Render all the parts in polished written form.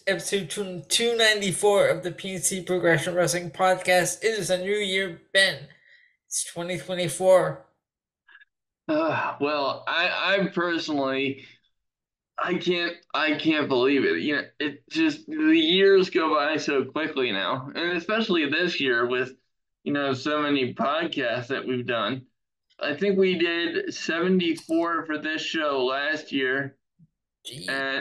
episode 294 of the PNC Progression Wrestling Podcast. It is a new year, Ben. It's 2024. Well, I personally, I can't believe it. It just the years go by so quickly now, and especially this year with, so many podcasts that we've done. I think we did 74 for this show last year, Gee. and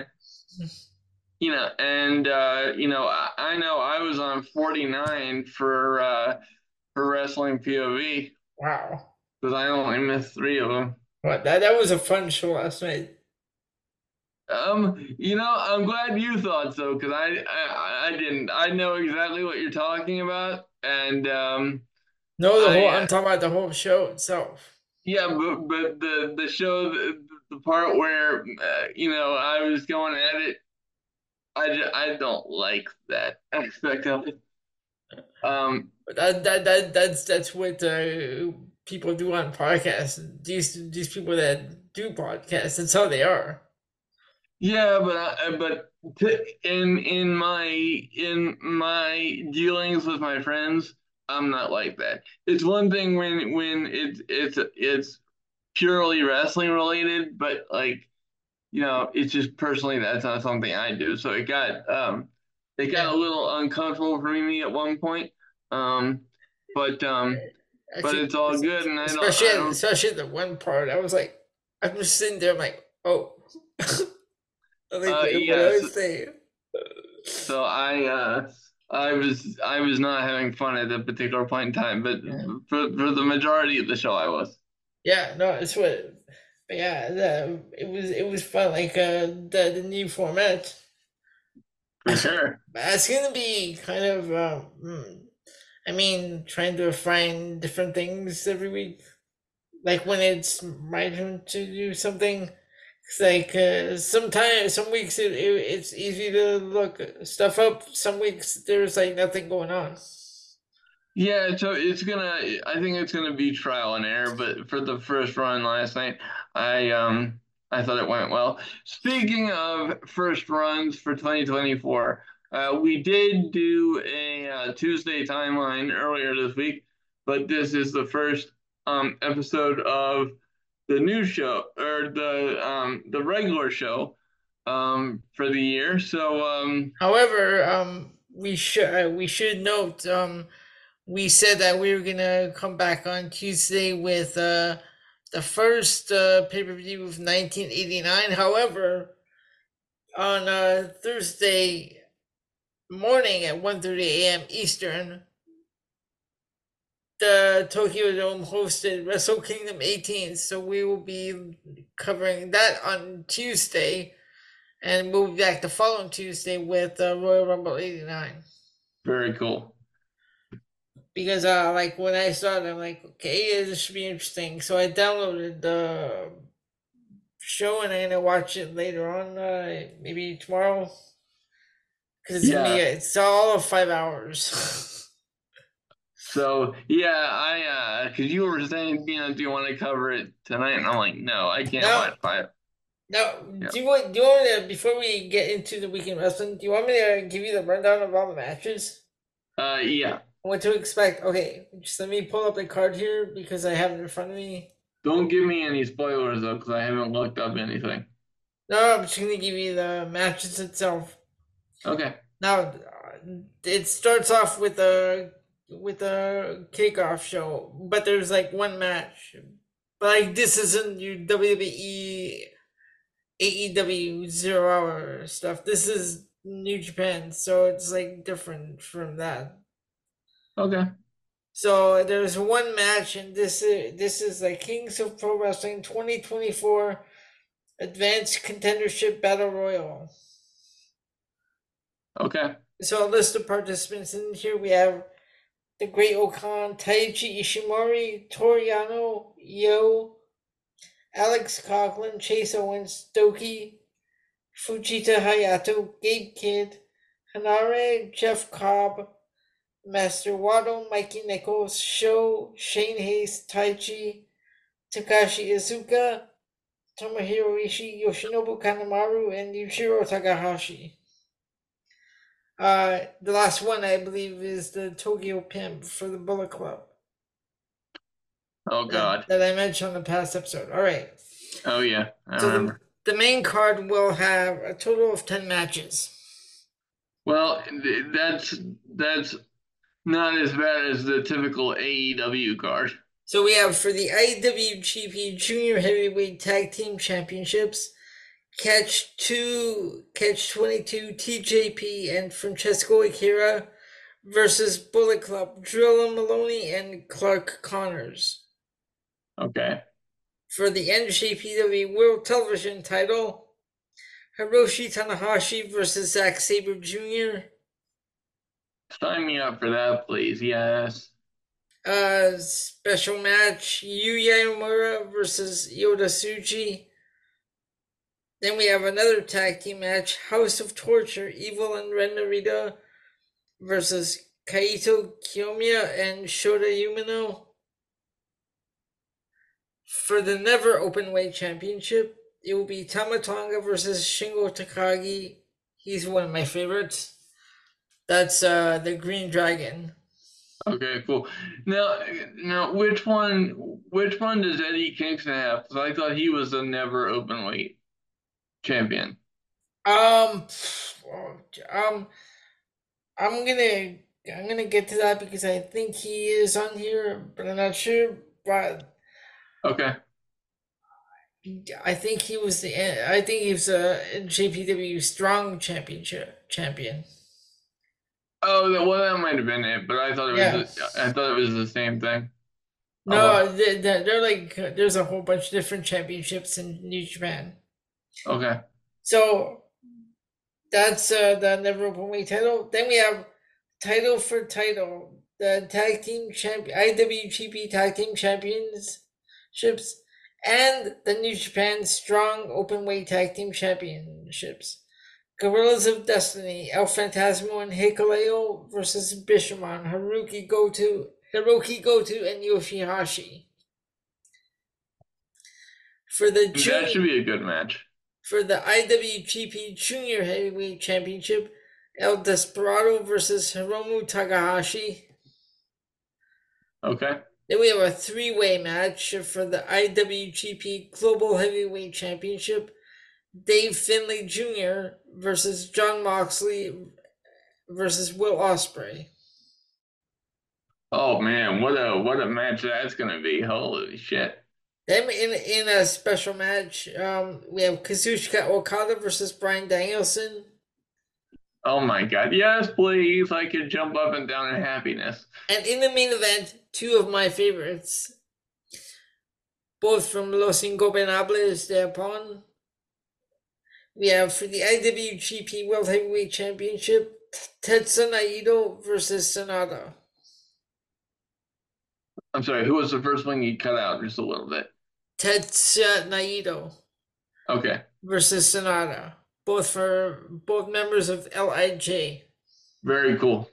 I know I was on 49 for Wrestling POV Wow. because I only missed three of them. What that was a fun show last night. I'm glad you thought so because I didn't. I know exactly what you're talking about, and No, I I'm talking about the whole show itself. yeah, but the show the part where I was going at it, I don't like that aspect of it. Um, But that's what people do on podcasts. These people that do podcasts, that's how they are. yeah, in my dealings with my friends, I'm not like that. It's one thing when it's purely wrestling related, but like, it's just personally that's not something I do. So it got a Yeah. little uncomfortable for me at one point. Um, but but Actually, it's all good, and especially I don't. especially the one part, I was like, I'm just sitting there, I'm like, oh, I'm like, what do I Yes. say? So I was not having fun at that particular point in time, but Yeah, for the majority of the show I was. yeah, no, it's what, but yeah, it was fun, like the new format. For sure. But it's gonna be kind of, I mean, trying to find different things every week. Like when it's my turn to do something, it's like sometimes some weeks it's easy to look stuff up. Some weeks there's like nothing going on. Yeah, so I think it's gonna be trial and error, but for the first run last night, I thought it went well. Speaking of first runs for 2024, we did do a Tuesday timeline earlier this week, but this is the first episode of the new show or the regular show for the year. So However, we should note we said that we were gonna come back on Tuesday with the first pay per view of 1989. However, on Thursday morning at 1:30 a.m. Eastern, the Tokyo Dome hosted Wrestle Kingdom 18, so we will be covering that on Tuesday, and we'll be back the following Tuesday with Royal Rumble 89. very cool. Because like when I saw it, I'm like, okay, yeah, this should be interesting. So I downloaded the show and I'm gonna watch it later on, maybe tomorrow, because it's gonna be Yeah. it's all of 5 hours. So yeah, because you were saying, do you want to cover it tonight? And I'm like, no, I can't Now, watch five. now, Yeah. do you want to, before we get into the weekend wrestling, do you want me to give you the rundown of all the matches? Yeah. What to expect? Okay, just let me pull up the card here because I have it in front of me. Don't give me any spoilers though, because I haven't looked up anything. No, I'm just gonna give you the matches itself. Okay. Now, it starts off with a kickoff show, but there's like one match. But like this isn't your WWE AEW 0 hour stuff. This is New Japan, so it's like different from that. Okay. So there's one match, and this is like Kings of Pro Wrestling 2024 Advanced Contendership Battle Royal. Okay. So a list of participants in here we have the Great Okan, Taichi Ishimori, Toriano, Yo, Alex Coughlin, Chase Owens, Doki, Fujita Hayato, Gabe Kidd, Hanare, Jeff Cobb, Master Wato, Mikey Nichols, Sho, Shane Hayes, Taichi, Takashi Izuka, Tomohiro Ishii, Yoshinobu Kanemaru, and Yujiro Takahashi. The last one I believe is the Tokyo Pimp for the Bullet Club Oh God. that I mentioned on the past episode. All right. Oh yeah, I So the remember. the main card will have a total of 10 matches. Well, that's not as bad as the typical AEW card. So we have for the IWGP Junior Heavyweight Tag Team Championships, Catch 22 TJP and Francesco Akira versus Bullet Club, Drilla Maloney and Clark Connors. Okay. For the NJPW World Television title, Hiroshi Tanahashi versus Zack Sabre Jr. Sign me up for that, please. Yes. Special match, Yuya Uemura versus Yota Tsuji. Then we have another tag team match, House of Torture, Evil and Ren Narita versus Kaito Kiyomiya and Shota Umino. For the Never Openweight Championship, it will be Tama Tonga versus Shingo Takagi. He's one of my favorites. That's the Green Dragon. Okay, cool. Now, which one does Eddie Kingston have? Because I thought he was the never open weight champion. Um, um, I'm gonna I'm gonna get to that because I think he is on here, but I'm not sure. But Okay. I think he was a JPW Strong Championship champion. Oh, well, that might have been it, but Yeah. I thought it was the same thing. Oh No, well. they're like there's a whole bunch of different championships in New Japan. Okay. So that's the never open weight title. Then we have title for title, the tag team champion IWGP tag team championships, and the New Japan Strong Openweight Tag Team Championships. Gorillas of Destiny, El Phantasmo and Hikuleo versus Bishamon, Hiroki Goto, and Yoshihashi. For the That should junior, be a good match. for the IWGP Junior Heavyweight Championship, El Desperado versus Hiromu Takahashi. Okay. Then we have a three-way match for the IWGP Global Heavyweight Championship. Dave Finlay Jr. versus John Moxley versus Will Ospreay. Oh man, what a match that's gonna be. Holy shit. Then in a special match, we have Kazuchika Okada versus Bryan Danielson. Oh my God. Yes, please. I could jump up and down in happiness. And in the main event, two of my favorites, both from Los Ingobernables de Japón. We have for the IWGP World Heavyweight Championship, Tetsuya Naito versus Sonata. I'm sorry, who was the first one you cut out just a little bit? Tetsuya Naito Okay. versus Sonata, both members of LIJ. Very cool.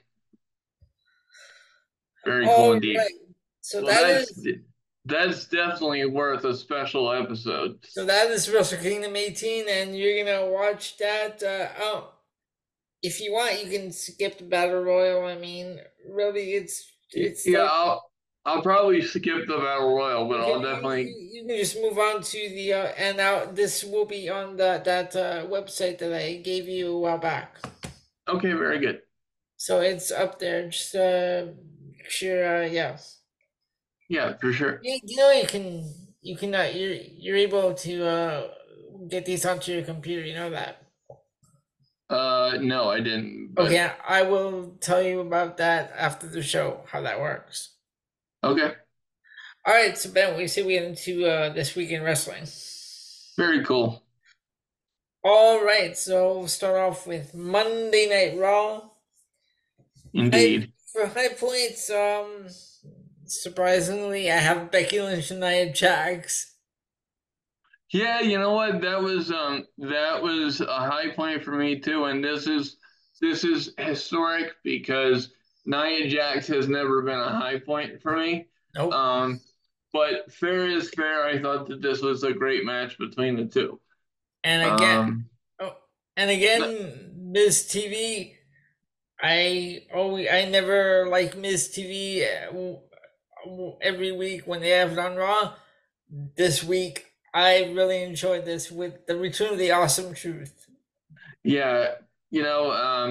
Very cool All indeed. right, so Well, that that's is that's definitely worth a special episode. so that is Wrestle Kingdom 18, and you're gonna watch that. If you want, you can skip the battle royal. I mean, really, it's Yeah, like I'll probably skip the battle royal, but I'll definitely. you can just move on to the and now this will be on that website that I gave you a while back. Okay, very good. So it's up there. Just sure, yeah. Yeah, for sure. You know you're able to get these onto your computer. You know that. No, I didn't. But Okay, I will tell you about that after the show. How that works. okay, All right, so Ben, we say we get into this week in wrestling. very cool. All right, so we'll start off with Monday Night Raw. Indeed. For high points, surprisingly, I have Becky Lynch and Nia Jax. Yeah, you know what? That was a high point for me too, and this is historic because Nia Jax has never been a high point for me. Nope. But fair is fair. I thought that this was a great match between the two. And again, Um, oh, and again, Miz TV I never like miss TV every week when they have it on Raw. This week, I really enjoyed this with the return of the Awesome Truth. Yeah, you know,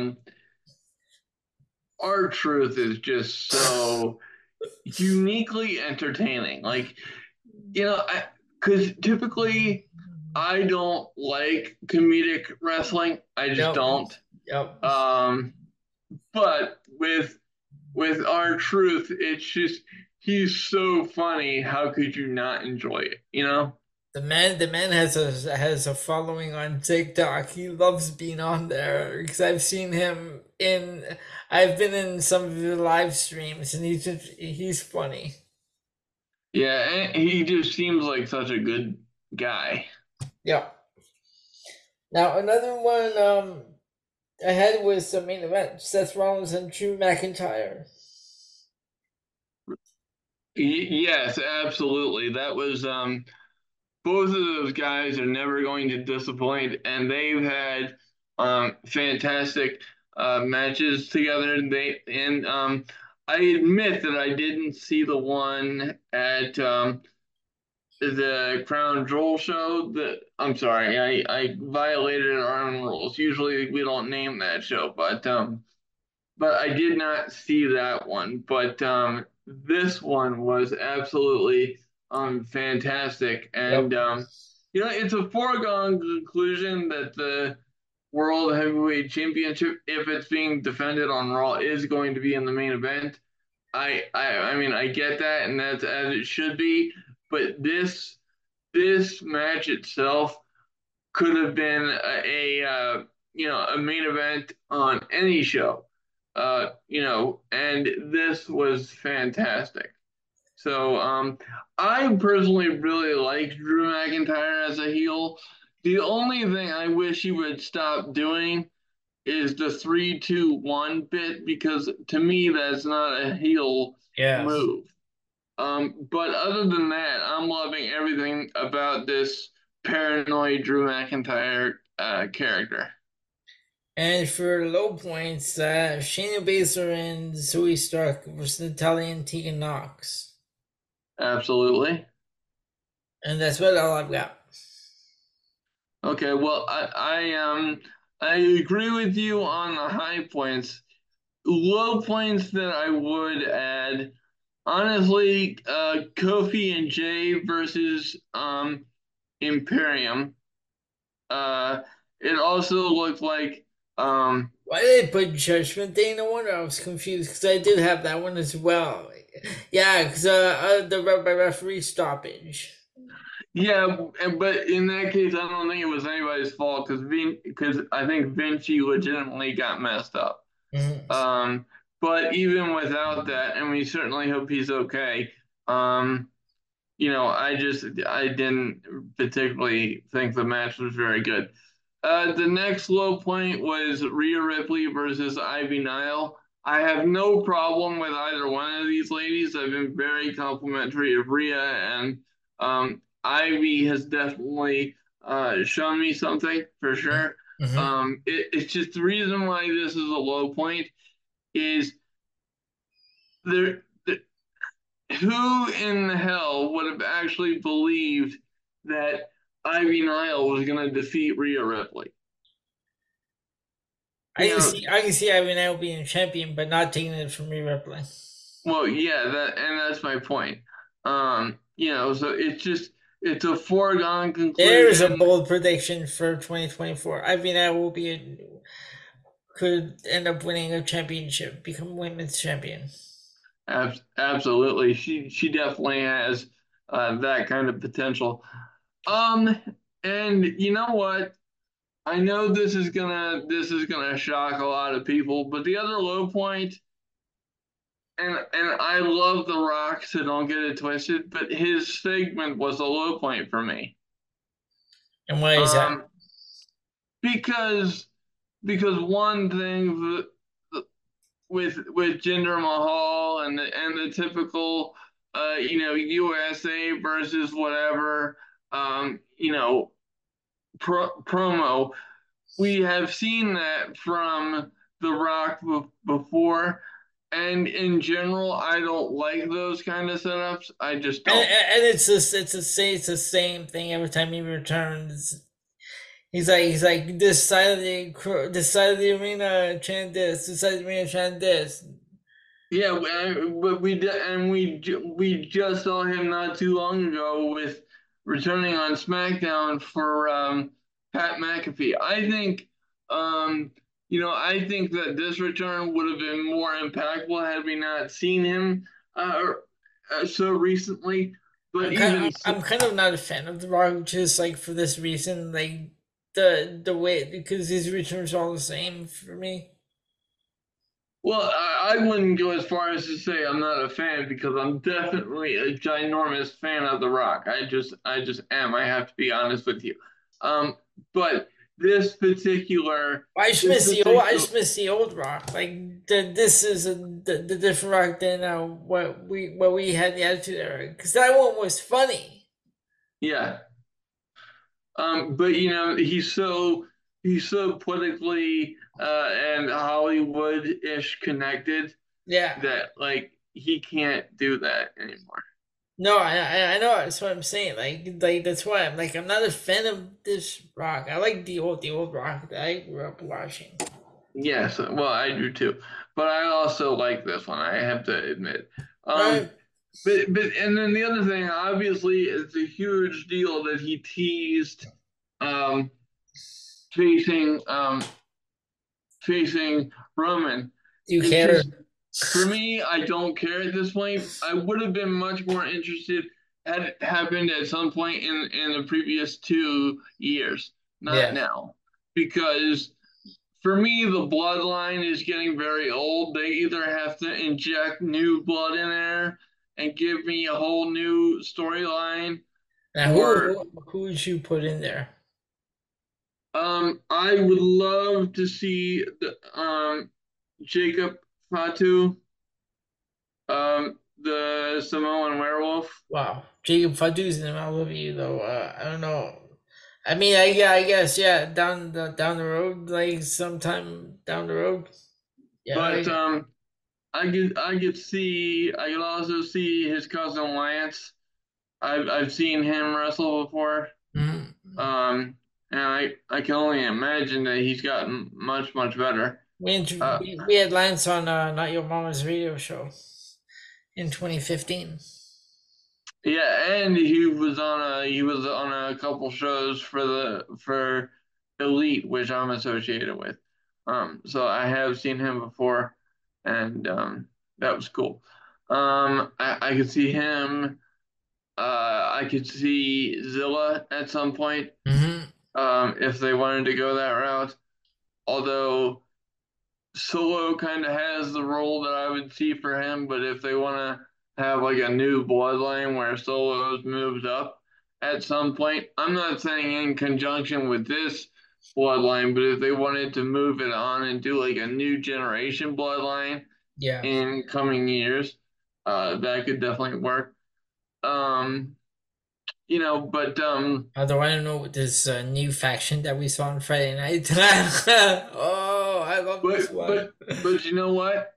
R-Truth is just so uniquely entertaining. Like, because typically I don't like comedic wrestling. I just Yep, don't. yep. Um, but with R-Truth, it's just he's so funny. How could you not enjoy it? You know? The man has a following on TikTok. He loves being on there because I've seen him in. I've been in some of the live streams, and he's funny. Yeah, and he just seems like such a good guy. Yeah. Now another one I had was the main event: Seth Rollins and Drew McIntyre. Yes, absolutely. That was both of those guys are never going to disappoint, and they've had fantastic matches together. I admit that I didn't see the one at the Crown Jewel show. That I'm sorry, I violated our own rules. Usually we don't name that show, but I did not see that one. But this one was absolutely fantastic, and Yep. it's a foregone conclusion that the World Heavyweight Championship, if it's being defended on Raw, is going to be in the main event. I mean, I get that, and that's as it should be. But this match itself could have been a main event on any show, and this was fantastic. So I personally really like Drew McIntyre as a heel. The only thing I wish he would stop doing is the 3-2-1 bit, because to me that's not a heel Yeah. move. But other than that, I'm loving everything about this paranoid Drew McIntyre character. And for low points, Shayna Baszler and Zoe Stark versus Natalia and Tegan Knox. Absolutely. And that's about all I've got. Okay, well, I agree with you on the high points. Low points that I would add, honestly, Kofi and Jay versus Imperium. Uh, it also looked like Why did they put Judgment Day? No wonder I was confused because I did have that one as well. Yeah, because by referee stoppage. yeah, but in that case, I don't think it was anybody's fault because I think Vinci legitimately got messed up. Mhm. Um, but even without that, and we certainly hope he's okay. Um, I didn't particularly think the match was very good. The next low point was Rhea Ripley versus Ivy Nile. I have no problem with either one of these ladies. I've been very complimentary of Rhea, and Ivy has definitely shown me something for sure. Mhm. It's just the reason why this is a low point is there. Who in the hell would have actually believed that Ivy Nile was going to defeat Rhea Ripley? I You can know, see I can see Ivy now being a champion, but not taking it from Rhea Ripley. well, yeah, that's my point. So it's a foregone There's a conclusion. bold prediction for 2024. Ivy now could end up winning a championship, become women's champion. Absolutely, she definitely has that kind of potential. Um, and you know what? I know this is gonna shock a lot of people, but the other low point, and I love The Rock, so don't get it twisted, but his segment was a low point for me. And why is that? Um, because one thing with Jinder Mahal and the typical USA versus whatever promo, we have seen that from The Rock before, and in general, I don't like those kind of setups. I just And, don't. and it's the same thing every time he returns. He's like this side of the arena chant this side of the arena chant this. Yeah, but we just saw him not too long ago with returning on SmackDown for Pat McAfee. Um, I think that this return would have been more impactful had we not seen him so recently. But even so, I'm kind of not a fan of The Rock just like for this reason, like the way because his returns are all the same for me. well, I wouldn't go as far as to say I'm not a fan because I'm definitely a ginormous fan of The Rock. I just am. I have to be honest with you. Um, but this particular, this I particular, just miss the old Rock. Like this is the different Rock than what we had the Attitude Era because that one was funny. yeah. But he's so politically and Hollywood-ish connected Yeah. that like he can't do that anymore. No, I know that's what I'm saying. Like that's why I'm not a fan of this Rock. I like the old Rock that I grew up watching. Yes, well, I do too, but I also like this one. I have to admit. Um, Right. and then the other thing, obviously, it's a huge deal that he teased um, facing facing Roman. Do you It care? just for me, I don't care at this point. I would have been much more interested had it happened at some point in the previous 2 years, not Yeah. now, because for me, the bloodline is getting very old. They either have to inject new blood in there and give me a whole new storyline, Now or who would you put in there? I would love to see Jacob Fatu, the Samoan werewolf. Wow, Jacob Fadu's in I love you though. I don't know. I mean, I guess yeah, down the road, like sometime down the road. Yeah, But I could also see his cousin Lance. I've seen him wrestle before. mhm. And I can only imagine that he's gotten much, much better. Uh, We had Lance on Not Your Mama's radio show in 2015. yeah, and he was on a couple shows for Elite, which I'm associated with. So I have seen him before, and that was cool. I could see him. I could see Zilla at some point, Mm-hmm. if they wanted to go that route. Although Solo kind of has the role that I would see for him, but if they want to have like a new bloodline where Solo's moved up at some point, I'm not saying in conjunction with this bloodline, but if they wanted to move it on and do like a new generation bloodline Yeah. in coming years, that could definitely work. Um, but Although I don't know what this new faction that we saw on Friday night. Oh, I love this but one. but but you know what?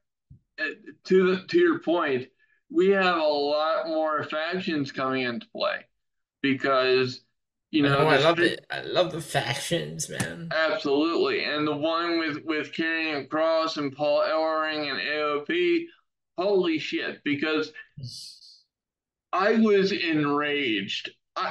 To your point, we have a lot more factions coming into play because I know I the love street it. I love the factions, man. absolutely, and the one with Karrion Kross and Paul Ellering and AOP, holy shit! Because I was enraged.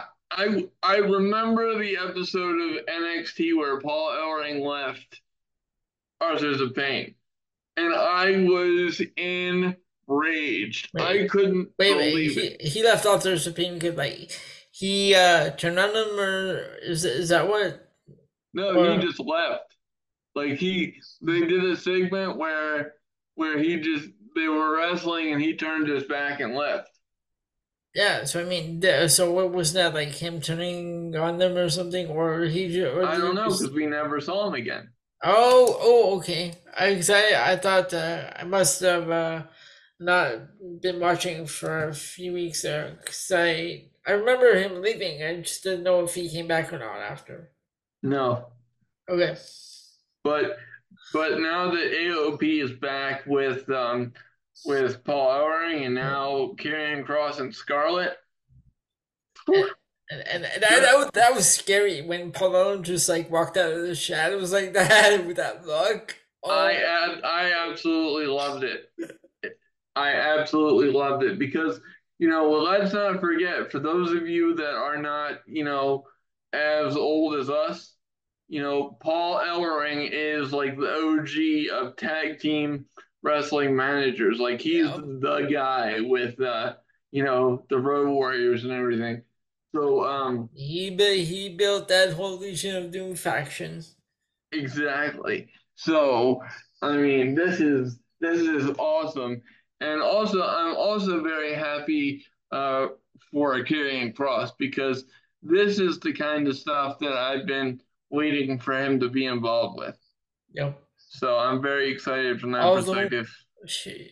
I remember the episode of NXT where Paul Ellering left Authors of Pain, and I was enraged. I Wait, couldn't wait. believe it. He left Authors of Pain because like he turned on them, or is that what? No, he Or just left. Like they did a segment where they were wrestling and he turned his back and left. yeah. So I mean, so what was that like him turning on them or something, or I did don't he know just? because we never saw him again. Okay. I thought I must have not been watching for a few weeks there because I remember him leaving. I just didn't know if he came back or not after. No, Okay. but But now that AOP is back with Paul Ellering and now Karrion Kross and Scarlett, And, that was scary when Paul just like walked out of the shadows like that with that look. Oh, I absolutely loved it. I absolutely loved it because, well, let's not forget, for those of you that are not, as old as us, Paul Ellering is like the OG of tag team wrestling managers. Like he's yeah. the guy with, the Road Warriors and everything. So, He built that whole Legion of Doom faction. exactly. So, I mean, this is awesome, and also I'm also very happy for Karrion Kross because this is the kind of stuff that I've been waiting for him to be involved with. Yep. So I'm very excited from that Also, perspective. should,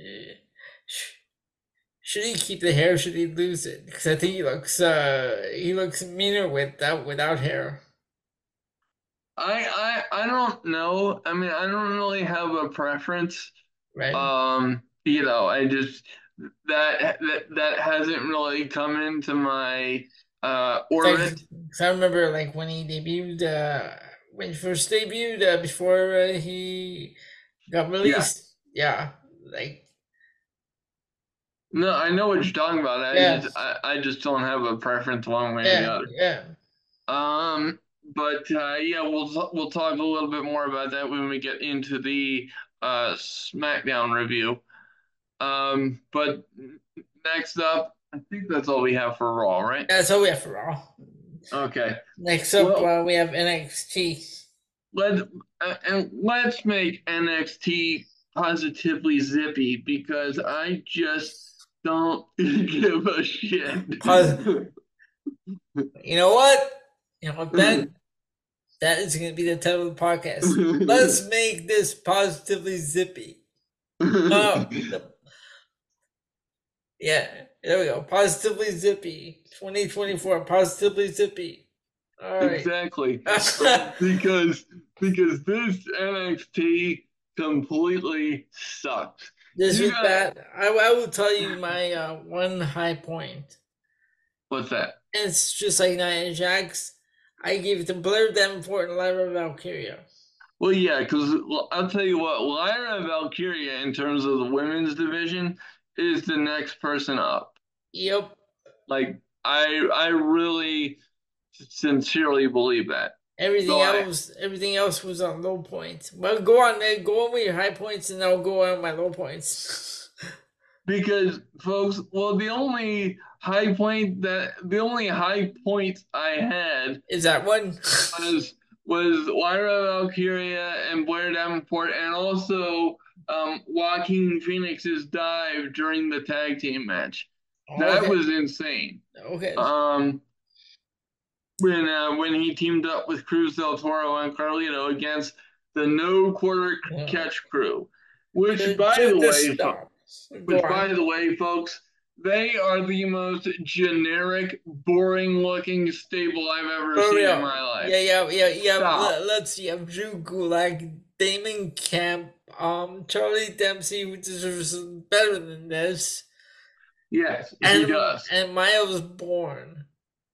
should he keep the hair? Should he lose it? Because I think he looks meaner with that without hair. I don't know. I mean, I don't really have a preference. Right. I just that hasn't really come into my orbit. Cause I remember like when he first debuted, before he got Yeah. released. Yeah, like No, I know what you're talking about. yeah, I just don't have a preference one way or the yeah, other. yeah. But yeah, we'll talk a little bit more about that when we get into the SmackDown review. But next up, I think that's all we have for Raw, right? That's all we have for Raw. Okay. Next up, Well, we have NXT. let's let's make NXT positively zippy because I just don't give a shit. Pos- you know what? You know what, Ben? That is going to be the title of the podcast. Let's make this positively zippy. Oh, yeah, there we go. Positively zippy. 2024, positively zippy. All right. Exactly. Because this NXT completely sucks. This You was got bad. I will tell you my one high point. what's that? And it's just like Nia Jax. I gave it to Blair Davenport and Lyra Valkyria. Well, yeah, because I'll tell you what, Lyra Valkyria, in terms of the women's division, is the next person up. Yep. Like I really sincerely believe that. Everything So I else, everything else was on low points. Well, go on with your high points, and I'll go on my low points. because folks, well, the only high point I had Is that one? was was Lyra Valkyria and Blair Davenport, and also Joaquin Phoenix's dive during the tag team match. That Okay. was insane. Okay. When he teamed up with Cruz del Toro and Carlito against the No Quarter Yeah. Catch Crew, which To, by to the the way, stop. Go which by on. the way, folks, they are the most generic, boring-looking stable I've ever For seen in real. my life. Yeah. Stop. Let's see. You have Drew Gulak, Damon Camp, Charlie Dempsey, who deserves better than this, Yes, he and does. Miles Bourne.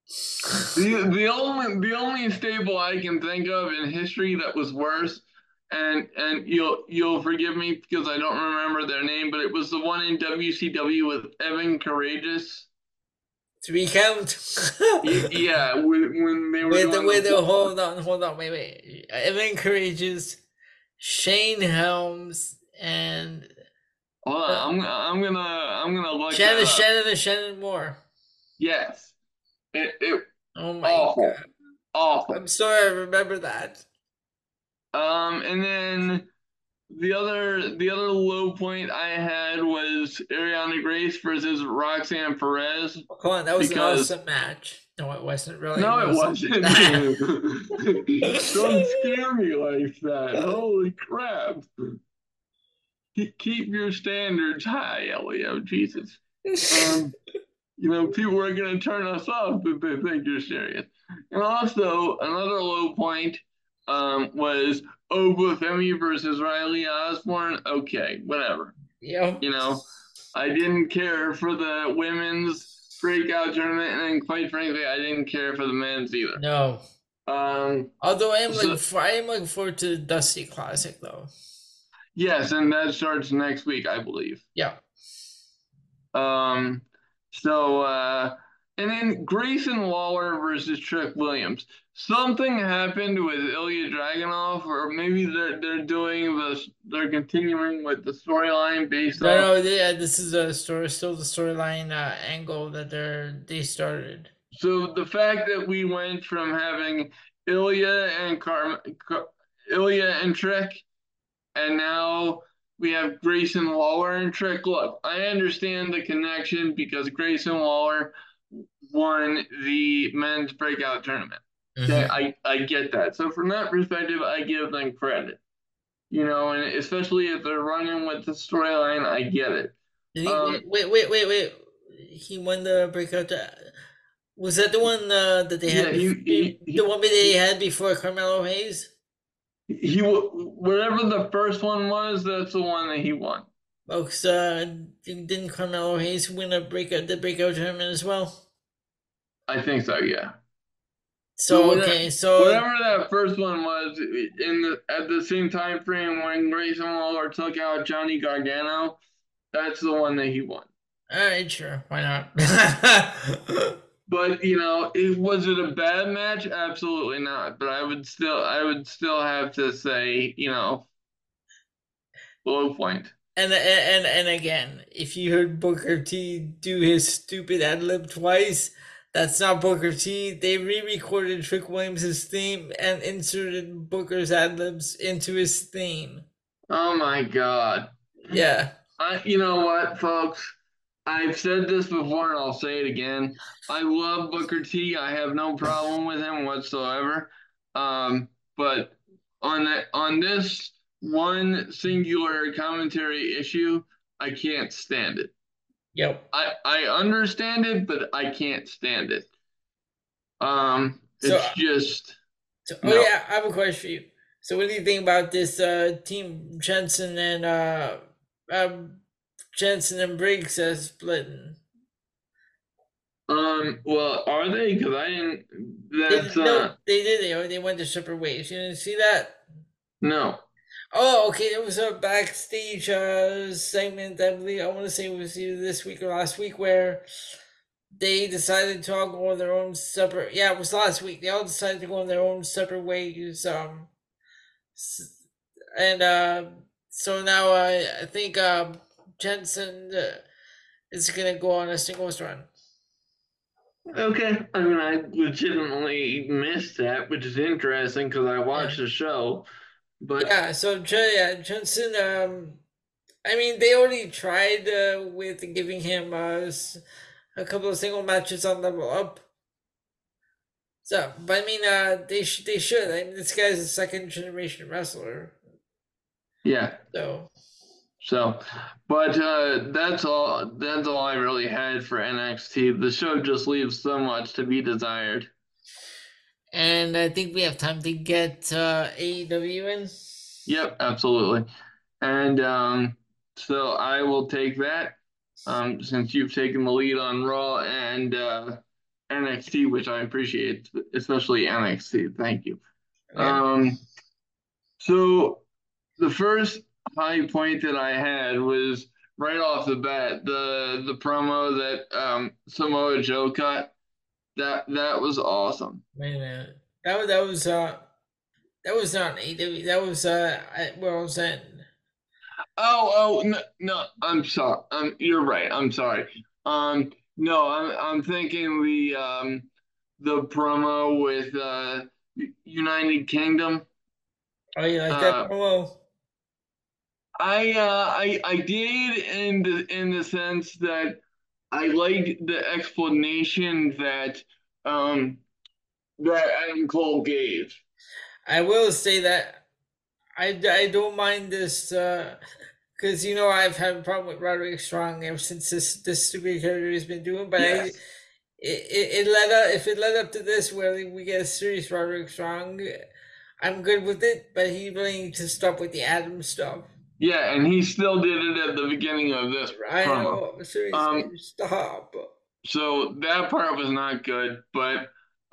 The only stable I can think of in history that was worse, and you'll forgive me because I don't remember their name, but it was the one in WCW with Evan Courageous. 3 count. Yeah, when they were With the doing with the the hold on, wait. Evan Courageous, Shane Helms, and hold uh, on, I'm gonna look that up. Shannon Moore. Yes, it Oh my awful, god! I'm awful. sorry, I remember that. And then the other low point I had was Ariana Grace versus Roxanne Perez Hold on, that was an because awesome match. No, it wasn't really. It no, it was. wasn't. Don't scare me like that. Holy crap. Keep your standards high, Elio. Jesus. Um, people are going to turn us off if they think you're serious. And also, another low point was Obafemi versus Riley Osborne. Okay, whatever. Yep. You know, I didn't care for the women's breakout tournament, and quite frankly, I didn't care for the men's either. No. Um, Although so I am looking forward to the Dusty Classic though. yes, and that starts next week, I believe. Yeah. Um, so and then Grayson Waller versus Trick Williams. Something happened with Ilya Dragunov, or maybe they're continuing with the storyline based No, off. no, yeah, this is a story, still the storyline angle that they started. So the fact that we went from having Ilya and Ilya and Trick, and now we have Grayson Waller and Trick. Look, I understand the connection because Grayson Waller won the men's breakout tournament. Okay, Mm-hmm. I get that. So from that perspective, I give them credit. And especially if they're running with the storyline, I get it. Did he Um, wait? He won the breakout. Was that the one that they had yeah, the one that they had before Carmelo Hayes? whatever the first one was, that's the one that he won. Oh, 'cause, didn't Carmelo Hayes win the breakout tournament as well? I think so, yeah. So So okay, so whatever that first one was in the at the same time frame when Grayson Waller took out Johnny Gargano, that's the one that he won. all right, sure, why not? But was it a bad match? Absolutely not. But I would still have to say, low point. And again, if you heard Booker T do his stupid ad lib twice, that's not Booker T. They re-recorded Trick Williams' theme and inserted Booker's ad libs into his theme. Oh my God. Yeah. You know what, folks? I've said this before and I'll say it again. I love Booker T. I have no problem with him whatsoever. But on this one singular commentary issue, I can't stand it. Yep. I understand it, but I can't stand it. So, It's just oh no. yeah, I have a question for you. So, what do you think about this team Jensen and Jensen and Briggs splitting? Well, are they? Because I didn't. That's No, they did. They went their separate ways. You didn't see that? no. Oh, okay. There was a backstage segment. I believe I want to say it was either this week or last week where they decided to all go on their own separate. Yeah, it was last week. They all decided to go on their own separate ways. And so now I think Jensen is gonna go on a singles run. Okay. I mean, I legitimately missed that, which is interesting because I Yeah. watched the show. But Yeah. So Jensen. I mean, they already tried with giving him a couple of single matches on Level Up. So, but I mean, they should. I mean, this guy's a second generation wrestler. yeah. So, So, but that's all. That's all I really had for NXT. The show just leaves so much to be desired. and I think we have time to get AEW in. Yep, absolutely. And so I will take that since you've taken the lead on Raw and NXT, which I appreciate, especially NXT. Thank you. Okay. So the first high point that I had was right off the bat the promo that Samoa Joe cut. That was awesome. Wait a minute. That was not AEW. That was where I was at. Oh, no, no, I'm sorry. You're right. I'm sorry. No, I'm thinking the promo with United Kingdom. Oh, you like that Uh, promo? I did in the sense that I liked the explanation um that Adam Cole gave. I will say that I don't mind this because I've had a problem with Roderick Strong ever since this stupid character has been doing, but Yes. it led up if it led up to this where we get a serious Roderick Strong, I'm good with it, but he really needs to stop with the Adam stuff. Yeah, and he still did it at the beginning of this I promo. know, seriously, Um, stop. so that part was not good, but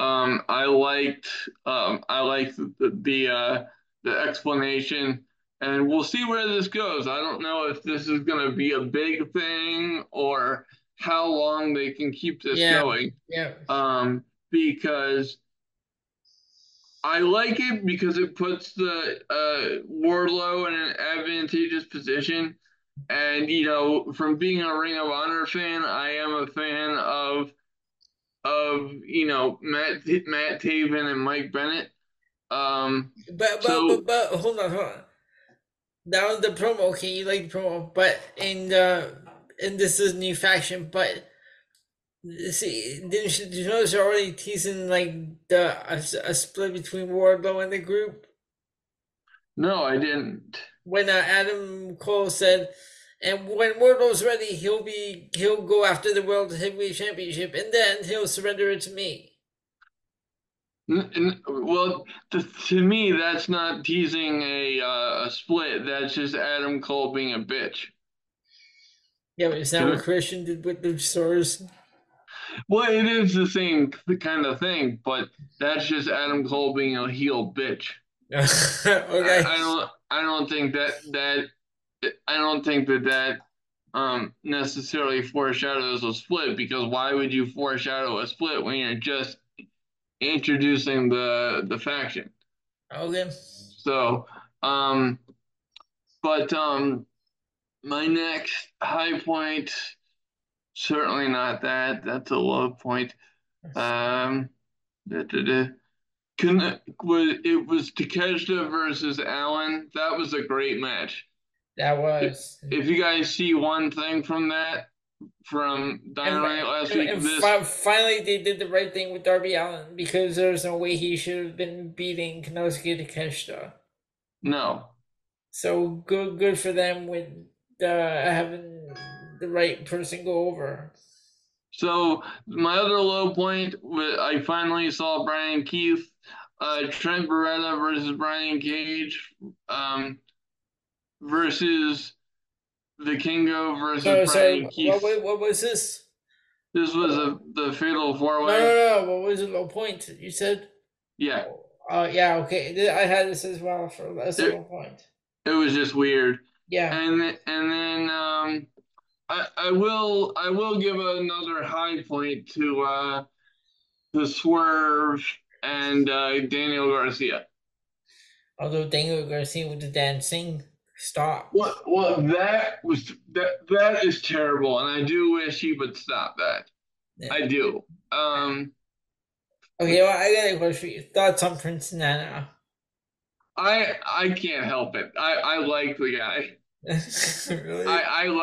I liked the explanation, and we'll see where this goes. I don't know if this is going to be a big thing or how long they can keep this Yeah, going. yeah. Because I like it because it puts the Wardlow in an advantageous position. And from being a Ring of Honor fan, I am a fan of Matt Taven and Mike Bennett. Um, so But hold on. That was the promo. Okay, you like the promo, but and this is a new faction. But see, did you notice they're already teasing like a split between Wardlow and the group no, I didn't. when Adam Cole said, and when Wardlow's ready, he'll go after the World Heavyweight Championship, and then he'll surrender it to me. Well, to me, that's not teasing a split. That's just Adam Cole being a bitch. Yeah, but is that what Christian did with the stars? Well, it is the same kind of thing, but that's just Adam Cole being a heel bitch. Okay. I don't think I don't think that necessarily foreshadows a split, because why would you foreshadow a split when you're just introducing the faction? Okay. So, um, but my next high point, certainly not that. That's a low point. Um, da, da, da. It was Takeshita versus Allen. That was a great match. That If, was. if you guys see one thing from that, from And, Dynamite last week, finally, they did the right thing with Darby Allen because there's no way he should have been beating Konosuke Takeshita. no. So good for them with having the right person go over. So my other low point, I finally saw Brian Keith, Trent Beretta versus Brian Cage, versus the Kingo versus Sorry, Brian Keith. what was this? This was the fatal four No, way. no. What was the low point? You said. Yeah, Yeah, okay. I had this as well for that's a low it point. it was just weird. Yeah. And then I will give another high point to Swerve and Daniel Garcia. Although Daniel Garcia with the dancing, stop. That is terrible, and I do wish he would stop that. Yeah. I do. Okay, well, I got a question for you. Thoughts on Prince Nana? I can't help it. I like the guy. Really?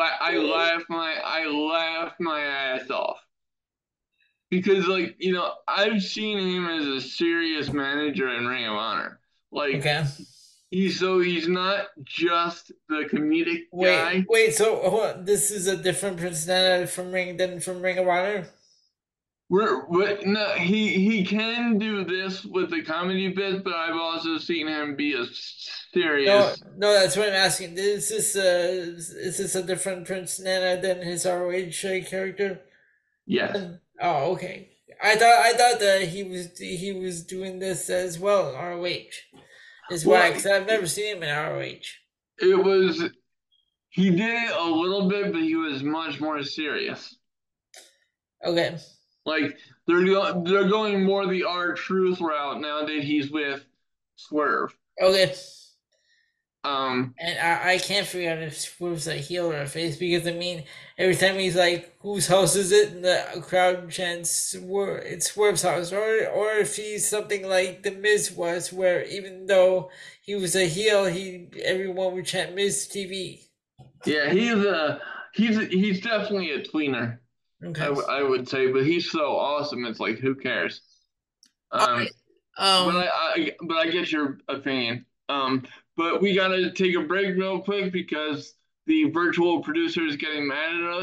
I laugh my ass off, because, like, I've seen him as a serious manager in Ring of Honor. Like, Okay. he's not just the comedic guy. Wait. So hold on. This is a different Prince Nana from Ring of Honor. No, he can do this with the comedy bit, but I've also seen him be a No, serious. no, that's what I'm asking. Is this a different Prince Nana than his ROH character? Yes. Oh, okay. I thought that he was doing this as well in ROH. Is why, Well, because I've never seen him in ROH. it was he did it a little bit, but he was much more serious. Okay. Like, they're going more the R-Truth route now that he's with Swerve. Okay. Um, And I can't figure out if Swerve's a heel or a face because I mean every time he's like, "Whose house is it?" and the crowd chants, It's Swerve's house," or if he's something like the Miz was, where even though he was a heel, everyone would chant Miz TV. yeah, he's definitely a tweener. Okay. I would say, but he's so awesome. It's like, who cares? All right. Um. But I get your opinion. But we gotta take a break real quick because the virtual producer is getting mad at us.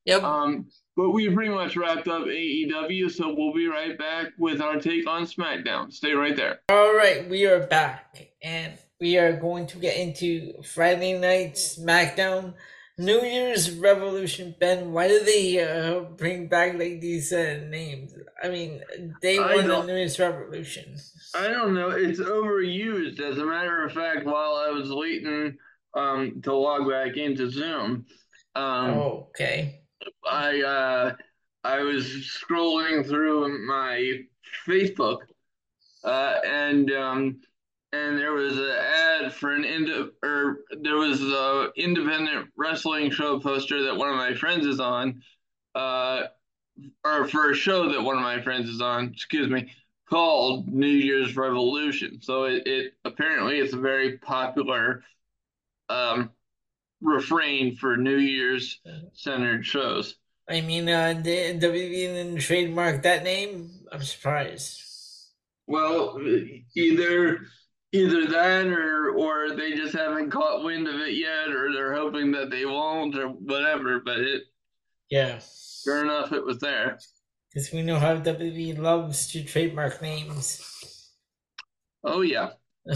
Yep. But we pretty much wrapped up AEW, so we'll be right back with our take on SmackDown. Stay right there. All right, we are back, and we are going to get into Friday Night SmackDown, New Year's Revolution. Ben, why do they bring back like these names? I mean, day I one of don't New Year's Revolution. I don't know. It's overused. As a matter of fact, while I was waiting to log back into Zoom, um, Oh, okay. I I was scrolling through my Facebook, and there was an ad for there was a independent wrestling show poster that one of my friends is on, uh, or for a show that one of my friends is on, excuse me, called New Year's Revolution. So it apparently it's a very popular um, refrain for New Year's centered shows. I mean, the WWE didn't trademark that name. I'm surprised. Well, either either that or they just haven't caught wind of it yet, or they're hoping that they won't, or whatever. But it Yeah, sure enough, it was there. because we know how WWE loves to trademark names. Oh yeah.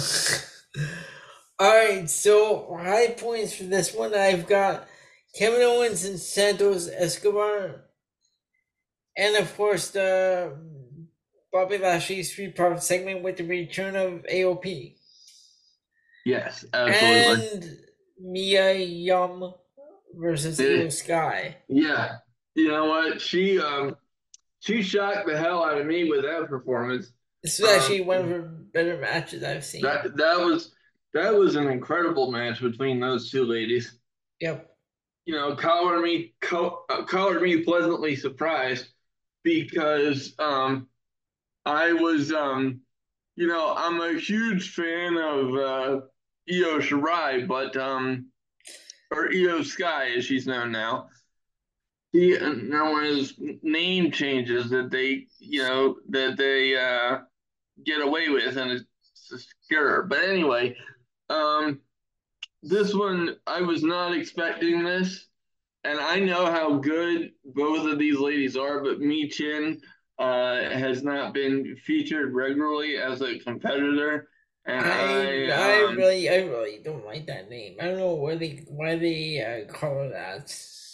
All right, so high points for this one. I've got Kevin Owens and Santos Escobar, and of course the Bobby Lashley's three-part segment with the return of AOP Yes, absolutely. and Mia Yum versus Io It, Sky. yeah. You know what? She shocked the hell out of me with that performance. This was Um, actually one of her better matches I've seen. that was an incredible match between those two ladies. Yep. You know, colored me pleasantly surprised because I was you know, I'm a huge fan of Io Shirai, but or Io Sky as she's known now. He known as name changes that they get away with, and it's obscure. But anyway, um, this one I was not expecting this, and I know how good both of these ladies are, but Mi Chin has not been featured regularly as a competitor, and I really don't like that name. I don't know why they call her that.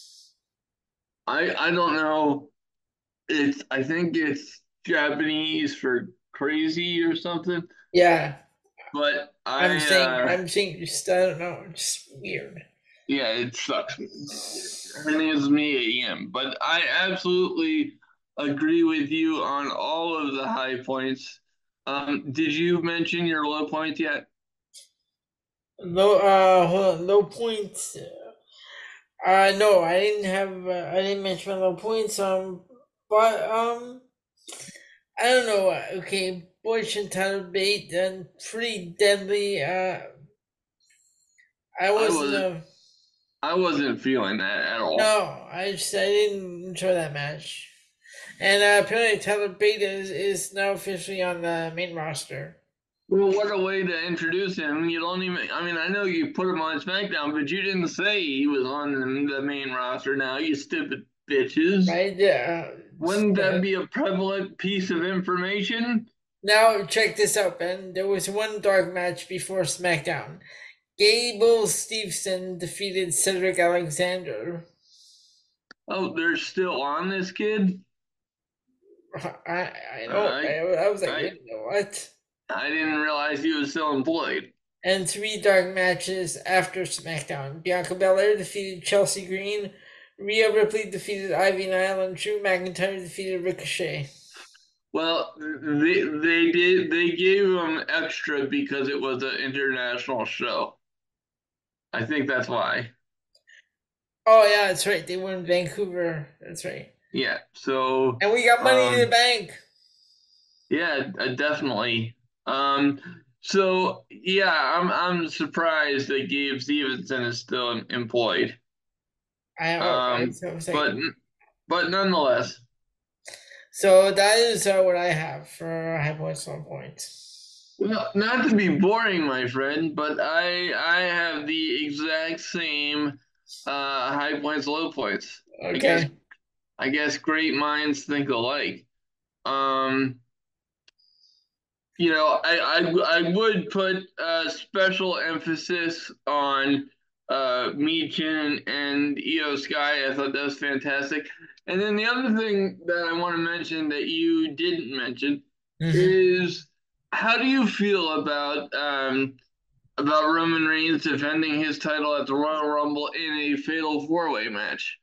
I don't know. I think it's Japanese for crazy or something, Yeah, but I'm saying just I don't know, just weird. yeah, it sucks. Her name is Mia Yim, but I absolutely agree with you on all of the high points. Did you mention your low points yet? Hold on, low points. No, I didn't mention my low points. But I don't know. Okay, Bush and Tyler Bate and pretty deadly. I I wasn't was I wasn't feeling that at all. no, I didn't enjoy that match. And apparently Tyler Bate is now officially on the main roster. Well, what a way to introduce him. You don't even, I mean, I know you put him on SmackDown, but you didn't say he was on the main roster now, you stupid bitches. Right? Yeah. Wouldn't that be a prevalent piece of information? Now check this out, Ben. There was one dark match before SmackDown. Gable Steveson defeated Cedric Alexander. Oh, they're still on this kid? I know. I, I was like, I, wait, what? I didn't realize he was still employed. And three dark matches after SmackDown. Bianca Belair defeated Chelsea Green. Rhea Ripley defeated Ivy Nile, and Drew McIntyre defeated Ricochet. Well, they gave him extra because it was an international show. I think that's why. Oh yeah, that's right. They were in Vancouver. That's right. Yeah. So, And we got Money in the um, Bank. yeah, definitely. So yeah, I'm surprised that Gabe Stevenson is still employed. Um, I was like, but but nonetheless, so that is what I have for high points, low points. well, not to be boring, my friend, but I have the exact same high points, low points. I guess Okay. I guess great minds think alike. Um, I would put special emphasis on Michin and Io Sky. I thought that was fantastic. And then the other thing that I want to mention that you didn't mention Hmm. is how do you feel about Roman Reigns defending his title at the Royal Rumble in a fatal four-way match?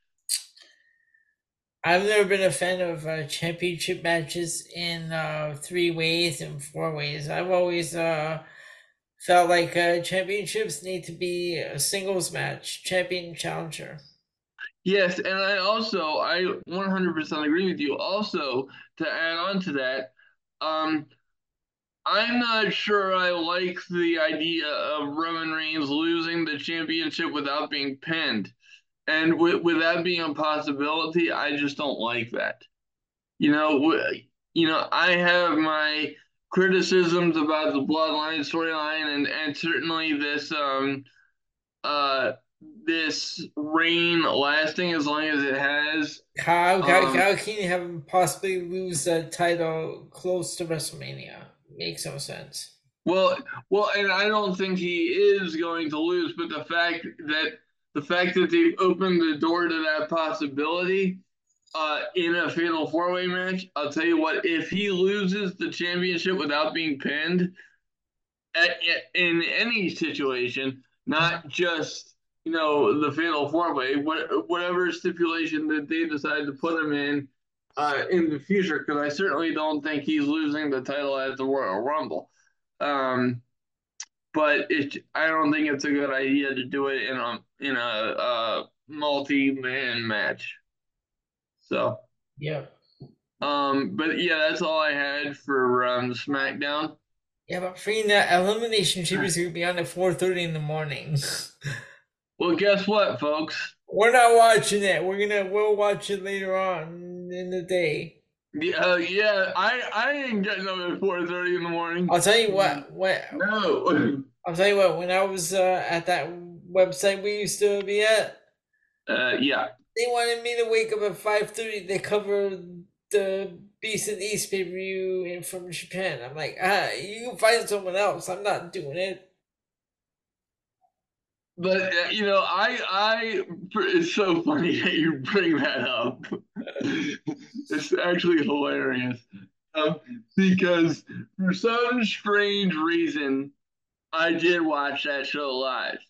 I've never been a fan of championship matches in three ways and four ways. I've always felt like championships need to be a singles match, champion challenger. Yes, and I 100% agree with you. Also, to add on to that, um, I'm not sure I like the idea of Roman Reigns losing the championship without being pinned. And with that being a possibility, I just don't like that. I have my criticisms about the Bloodline storyline and certainly uh this reign lasting as long as it has. How Um, can you have him possibly lose the title close to WrestleMania? Makes no sense. Well, and I don't think he is going to lose, but the fact that they opened the door to that possibility in a fatal four-way match, I'll tell you what, if he loses the championship without being pinned in any situation, not just the fatal four-way, whatever stipulation that they decide to put him in the future, because I certainly don't think he's losing the title at the Royal Rumble. Um, but I don't think it's a good idea to do it in a multi-man match. So, Yeah. but yeah, that's all I had for SmackDown. Yeah, but freaking that elimination chamber is gonna be on at 4:30 in the morning. Well, guess what, folks? We're not watching it. We'll watch it later on in the day. Yeah, I ain't getting up at 4:30 in the morning. I'll tell you what. No. I'll tell you what. When I was at that website we used to be at, Yeah. they wanted me to wake up at 5:30. They cover the Beast and East pay per view from Japan. I'm like, you can find someone else. I'm not doing it. But it's so funny that you bring that up. It's actually hilarious. Um, because for some strange reason, I did watch that show live.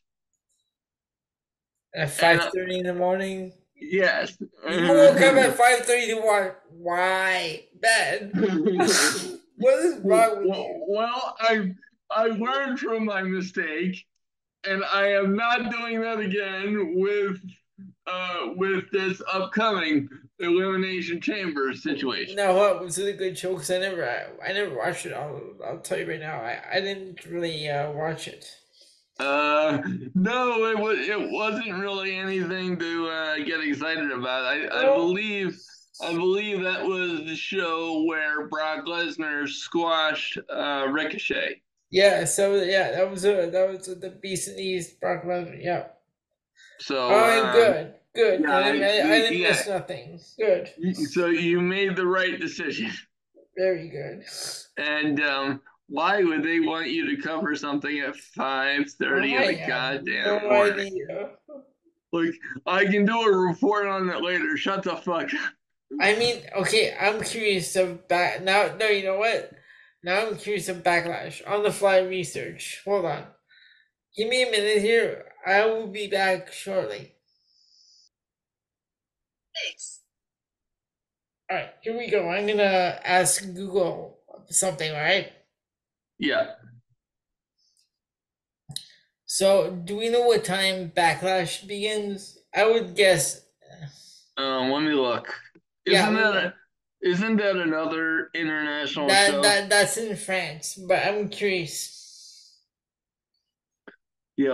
At And 5:30 in the morning. yes. You woke up at 5:30 to watch. Why, Ben? What is wrong with you? Well, I learned from my mistake, and I am not doing that again with this upcoming Elimination Chamber situation. No, what was it a good show? Because I never watched it. I'll tell you right now. I didn't really watch it. Uh, no, it wasn't really anything to get excited about. Well, I believe that was the show where Brock Lesnar squashed Ricochet. yeah. So yeah, that was the Beast and East Brock Lesnar. Yeah. So All right, good, good. yeah, I didn't yeah. miss nothing. Good, So you made the right decision. very good. And why would they want you to cover something at 5:30 in I the have goddamn no morning? idea. Like I can do a report on it later. Shut the fuck up. I mean, okay, I'm curious of back now. No, you know what? Now I'm curious of backlash on the fly research. Hold on, give me a minute here. I will be back shortly. All right, here we go. I'm gonna ask Google something. All right. Yeah. So, do we know what time backlash begins? I would guess. Let me look. Yeah, Isn't that another international show? that's in France, but I'm curious. Yeah,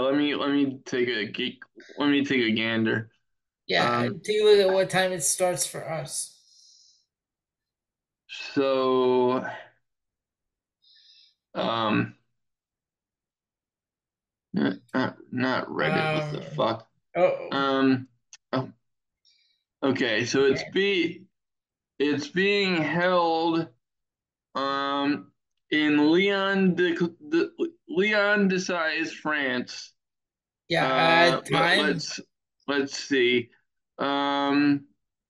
let me take a gander. Yeah, Um, take a look at what time it starts for us. so um, not Reddit. What the Um, fuck? Oh, Um, oh, okay, so okay. it's being held in Lyon Desires, France. Yeah, time. Let's see. Um,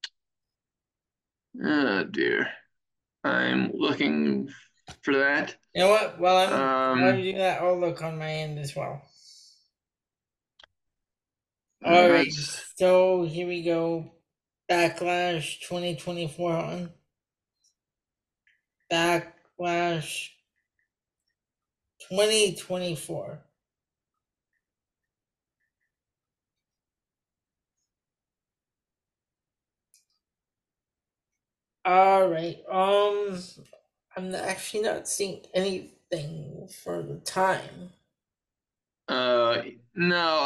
oh dear, I'm looking for that. You know what? While I'm Um, doing that, I'll look on my end as well. All right, that's so here we go. Backlash 2024 on Backlash 2024. All right. I'm actually not seeing anything for the time. uh no,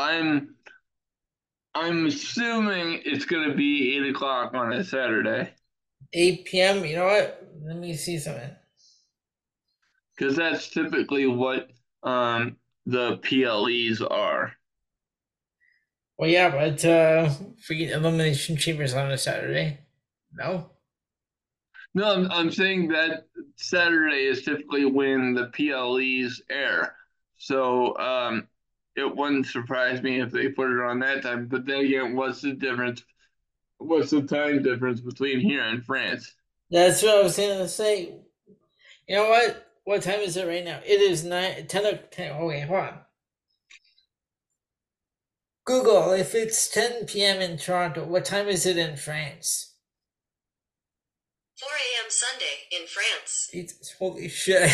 I'm assuming it's gonna be 8 o'clock on a Saturday 8 p.m. You know what? Let me see something. because that's typically what the PLEs are. Well, yeah, but freaking Elimination Chambers on a Saturday. No. No, I'm saying that Saturday is typically when the PLEs air. So it wouldn't surprise me if they put it on that time. But then again, what's the difference? What's the time difference between here and France? That's what I was gonna say. You know what? What time is it right now? It is 10. Okay, hold on. Google, if it's 10 p.m. in Toronto, what time is it in France? 4 a.m. Sunday in France. Jesus, holy shit.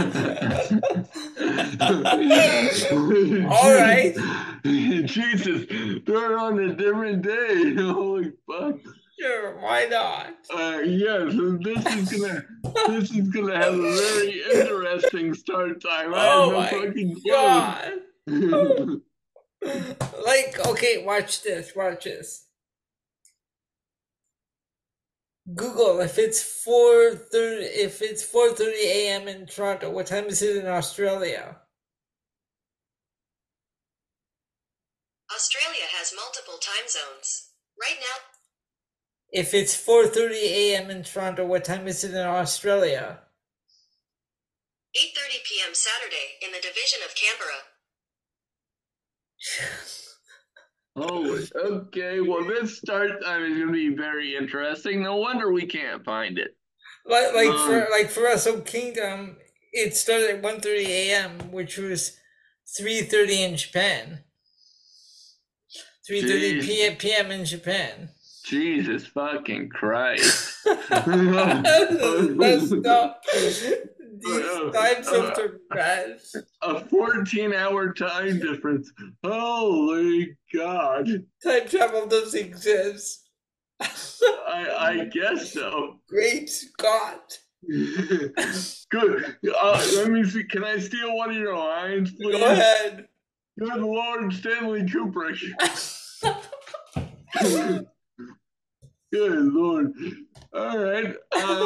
All right. Jesus, they're on a different day. Holy fuck. Sure, why not? Yes, and this is gonna have a very interesting start time. I have Oh no my fucking god. clue. Like, okay, watch this, watch this. Google, if it's 4:30 a.m. in Toronto, what time is it in Australia? Australia has multiple time zones. Right now, If it's 4:30 a.m. in Toronto, what time is it in Australia? 8:30 p.m. Saturday in the division of Canberra. Oh, okay. Well, this start time is gonna be very interesting. No wonder we can't find it. Um, Like for Wrestle Kingdom, it started at 1:30 a.m., which was 3:30 in Japan. 3:30 jeez, p.m. in Japan. Jesus fucking Christ. That's messed up. These time zones are bad. A 14-hour time difference. Holy God. Time travel does exist. I guess so. Great Scott. Good. Let me see. Can I steal one of your lines, Go please? ahead. Good Lord Stanley Kubrick. Good Lord. All right.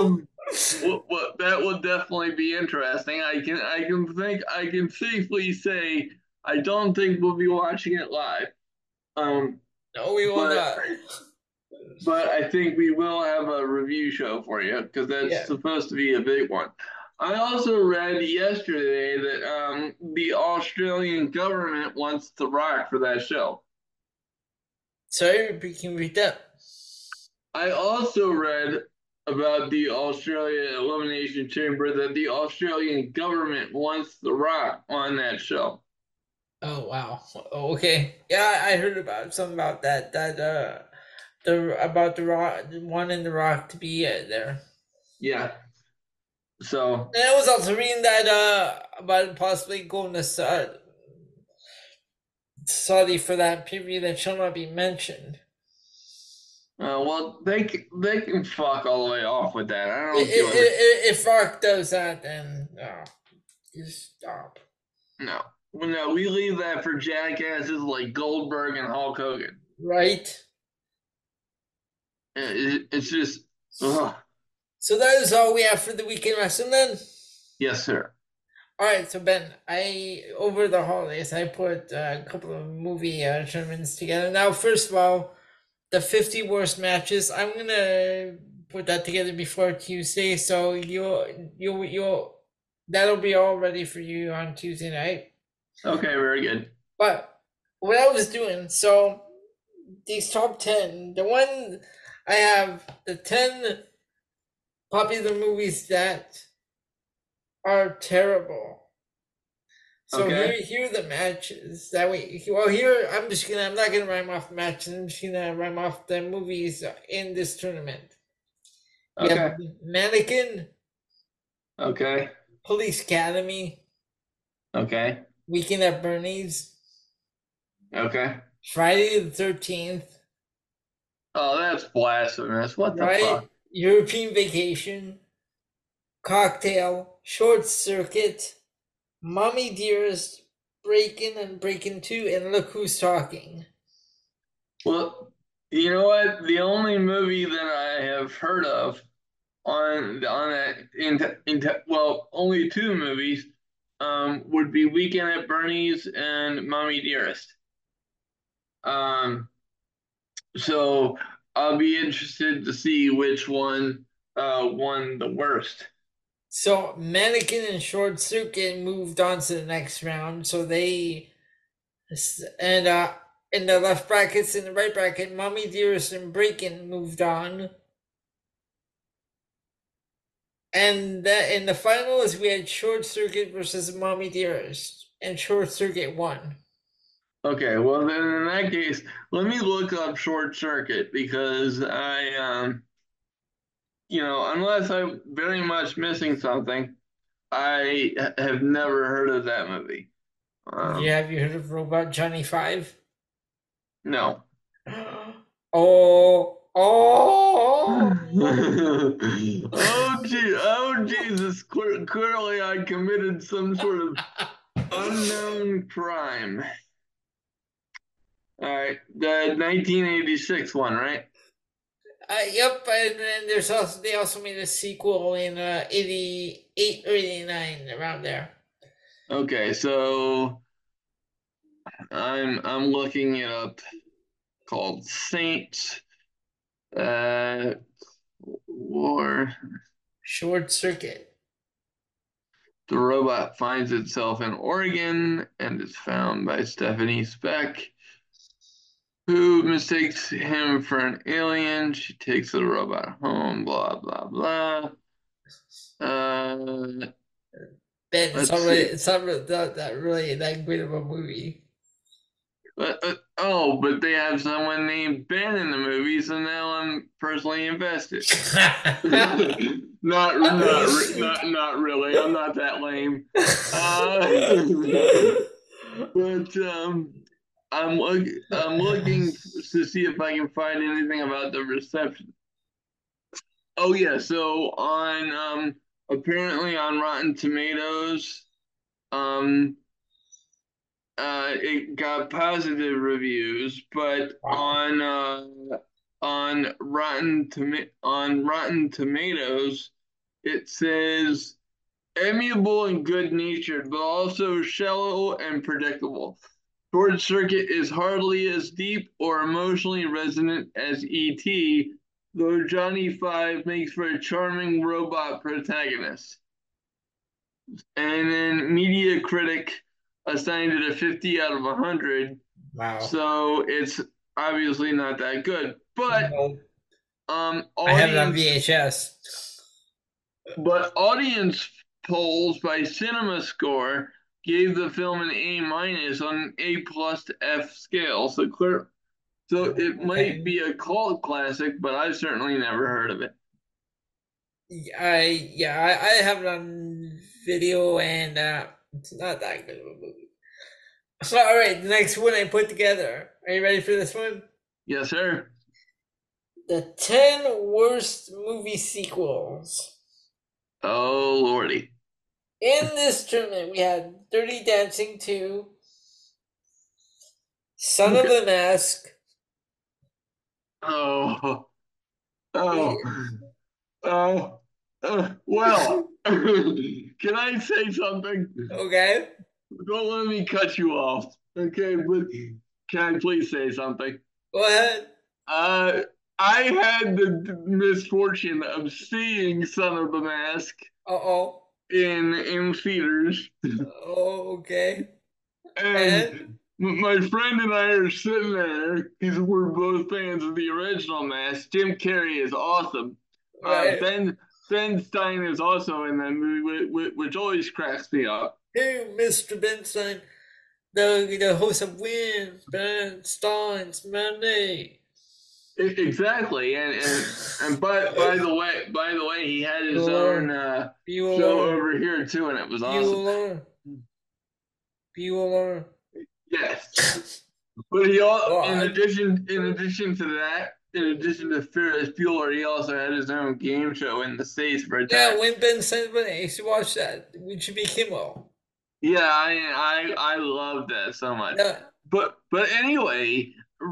That will definitely be interesting. I can safely say I don't think we'll be watching it live. Um, No, we will but not. I think we will have a review show for you because that's Yeah. supposed to be a big one. I also read yesterday that the Australian government wants The Rock for that show. Sorry, we can read that. I also read about the Australia Elimination Chamber that the Australian government wants The Rock on that show. Oh wow. Okay. Yeah, I heard about something about that. The about the rock, wanting the rock to be there. Yeah. So, And I was also reading that about possibly going to Saudi for that period that shall not be mentioned. well, they can fuck all the way off with that. I don't give a If Rock does that, then just stop. no. Well, no, we leave that for jackasses like Goldberg and Hulk Hogan. Right. It's just, ugh. So that is all we have for the weekend wrestling then. Yes, sir. All right, so Ben, I over the holidays I put a couple of movie tournaments together. Now, first of all, the 50 worst matches. I'm gonna put that together before Tuesday, so you'll that'll be all ready for you on Tuesday night. Okay, very good. But what I was doing, so these top 10, the one I have the 10 popular movies that are terrible. So Okay. here are the matches that we. Well, here I'm not gonna rhyme off the matches. I'm just gonna rhyme off the movies in this tournament. We have Okay. Mannequin, Okay. Police Academy, Okay. Weekend at Bernie's, Okay. Friday the 13th, Oh, that's blasphemous. What the right? fuck? European Vacation, Cocktail, Short Circuit, Mommy Dearest, Breakin' and Breakin' 2, and Look Who's Talking. Well, you know what? The only movie that I have heard of on that well, only two movies would be Weekend at Bernie's and Mommy Dearest. Um, so I'll be interested to see which one won the worst. So Mannequin and Short Circuit moved on to the next round. So they and in the left brackets, in the right bracket, Mommy Dearest and Breakin' moved on. And that in the finals we had Short Circuit versus Mommy Dearest, and Short Circuit won. Okay, well then in that case, let me look up Short Circuit because unless I'm very much missing something, I have never heard of that movie. Yeah, have you heard of Robot Johnny 5? No. Oh, oh. Oh Jesus! Clearly, I committed some sort of unknown crime. All right, the 1986 one, right? Yep, and then they also made a sequel in 88 or 89 around there. Okay, so I'm looking it up. Called Saints. War. Short Circuit. The robot finds itself in Oregon and is found by Stephanie Speck, who mistakes him for an alien. She takes the robot home, blah, blah, blah. Ben, Let's see. it's not really that really that great of a movie. But they have someone named Ben in the movie, so now I'm personally invested. Not really. I'm not that lame. But I'm looking to see if I can find anything about the reception. Oh yeah, so on apparently on Rotten Tomatoes, um, it got positive reviews, but Wow. on Rotten Tomatoes, it says amiable and good natured, but also shallow and predictable. Short Circuit is hardly as deep or emotionally resonant as E.T., though Johnny Five makes for a charming robot protagonist. And then Media Critic assigned it a 50 out of 100. Wow. So it's obviously not that good. But No, I have it on audience VHS. but audience polls by CinemaScore gave the film an A minus on an A plus to F scale. So it might Okay. be a cult classic, but I've certainly never heard of it. I have it on video, and it's not that good of a movie. So all right, the next one I put together. Are you ready for this one? Yes, sir. The 10 worst movie sequels. Oh lordy. In this tournament, we had Dirty Dancing 2, Son of the Mask. Oh, We, oh, oh, well. can I say something? Okay. Don't let me cut you off. Okay, but can I please say something? Go ahead. Uh, I had the misfortune of seeing Son of the Mask Uh-oh. in theaters, Oh, okay. and And my friend and I are sitting there because we're both fans of the original Mask. Jim Carrey is awesome. right. Ben Stein is also in that movie, which always cracks me up. Hey, Mr. Benson, the host of Wins, Ben Stein's Monday. Exactly, and by the way, he had his own Bueller. show Bueller. over here too, and it was awesome. Bueller. Bueller. Yes, but he all God. in addition to that, in addition to Ferris Bueller, he also had his own game show in the States for a Yeah, time. when Ben sent me, you should watch that. We should be Kimmel. Yeah, I love that so much. Yeah. But anyway,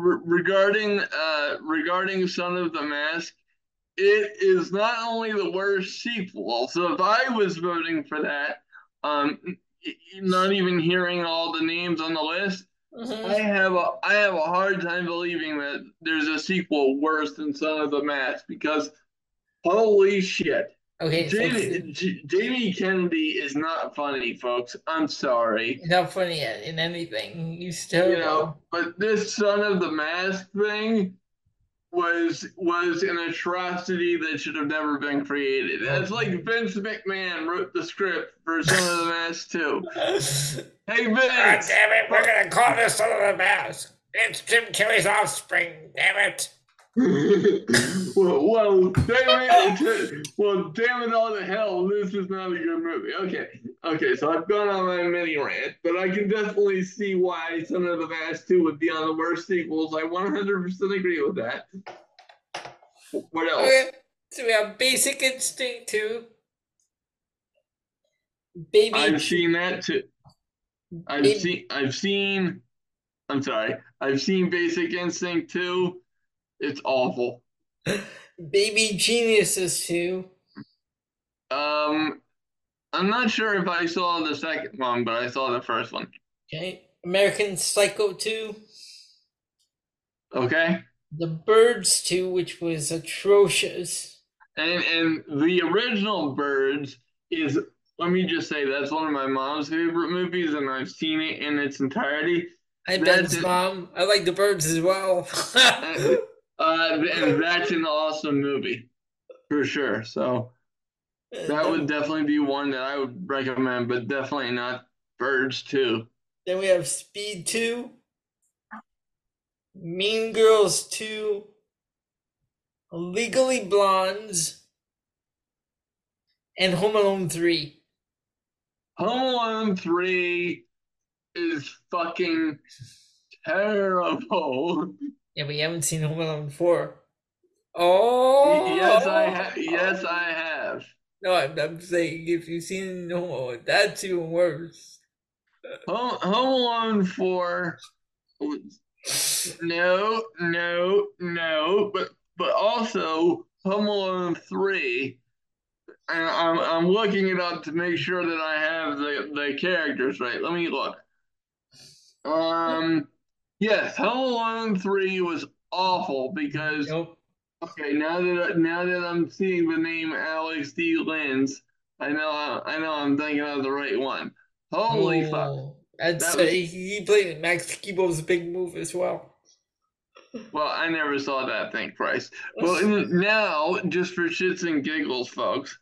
regarding Son of the Mask, it is not only the worst sequel. So if I was voting for that, um, not even hearing all the names on the list, I have a hard time believing that there's a sequel worse than Son of the Mask because holy shit. Okay, folks. Jamie Kennedy is not funny, folks. I'm sorry. He's not funny in anything. He's terrible. But this Son of the Mask thing was an atrocity that should have never been created. It's like Vince McMahon wrote the script for Son of the Mask too. Hey Vince! God damn it, we're gonna call this Son of the Mask. It's Jim Carrey's offspring, damn it. well, damn it all to hell, this is not a good movie. Okay, so I've gone on my mini rant, but I can definitely see why Son of the Mask 2 would be on the worst sequels. I 100% agree with that. What else? Okay, so we have Basic Instinct 2. Baby. I've seen that too. I've seen Basic Instinct 2. It's awful. Baby Geniuses 2. I'm not sure if I saw the second one, but I saw the first one. Okay. American Psycho 2. Okay. The Birds 2, which was atrocious. And the original Birds is, let me just say, that's one of my mom's favorite movies, and I've seen it in its entirety. Hi, Ben's mom. I like The Birds as well. And that's an awesome movie, for sure. So that would definitely be one that I would recommend, but definitely not Birds 2. Then we have Speed 2, Mean Girls 2, Legally Blondes, and Home Alone 3. Home Alone 3 is fucking terrible. Yeah, but you haven't seen Home Alone 4. Oh! Yes, I have. No, I'm saying if you've seen Home Alone, that's even worse. Home Alone 4. No, but also Home Alone 3. And I'm looking it up to make sure that I have the characters right. Let me look. Yes, Home Alone 3 was awful because okay, now that I'm seeing the name Alex D. Linz, I know I'm thinking of the right one. Holy fuck. He played Max Keeble's Big Move as well. Well, I never saw that, thank Christ. Well, now, just for shits and giggles, folks,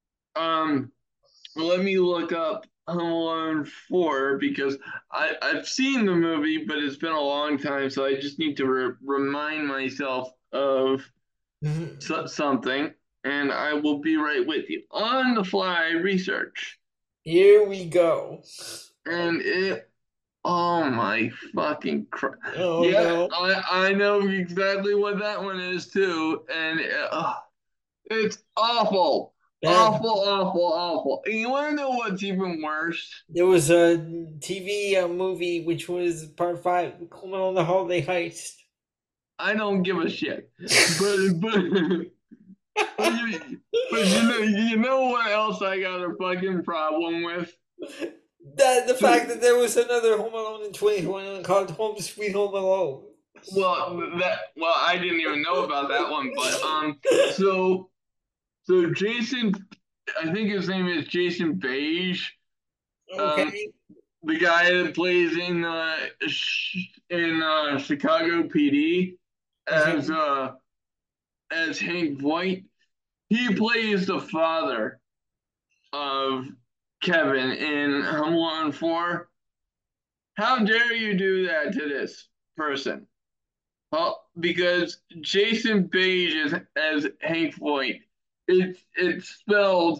let me look up Home Alone 4 because I've seen the movie, but it's been a long time, so I just need to remind myself of something, and I will be right with you. On the fly research. Here we go. And oh my fucking Christ. Oh, yeah, no. I know exactly what that one is too, and it's awful. Awful. And you want to know what's even worse? There was a TV movie which was part 5, Home Alone: The Holiday Heist. I don't give a shit. but But you know what else I got a fucking problem with? The fact that there was another Home Alone in 2021 called Home Sweet Home Alone. Well, I didn't even know about that one, but so Jason, I think his name is Jason Beige, Okay. the guy that plays in Chicago PD as as Hank Voight. He plays the father of Kevin in Home Alone 4. How dare you do that to this person? Well, because Jason Beige is as Hank Voight. It's spelled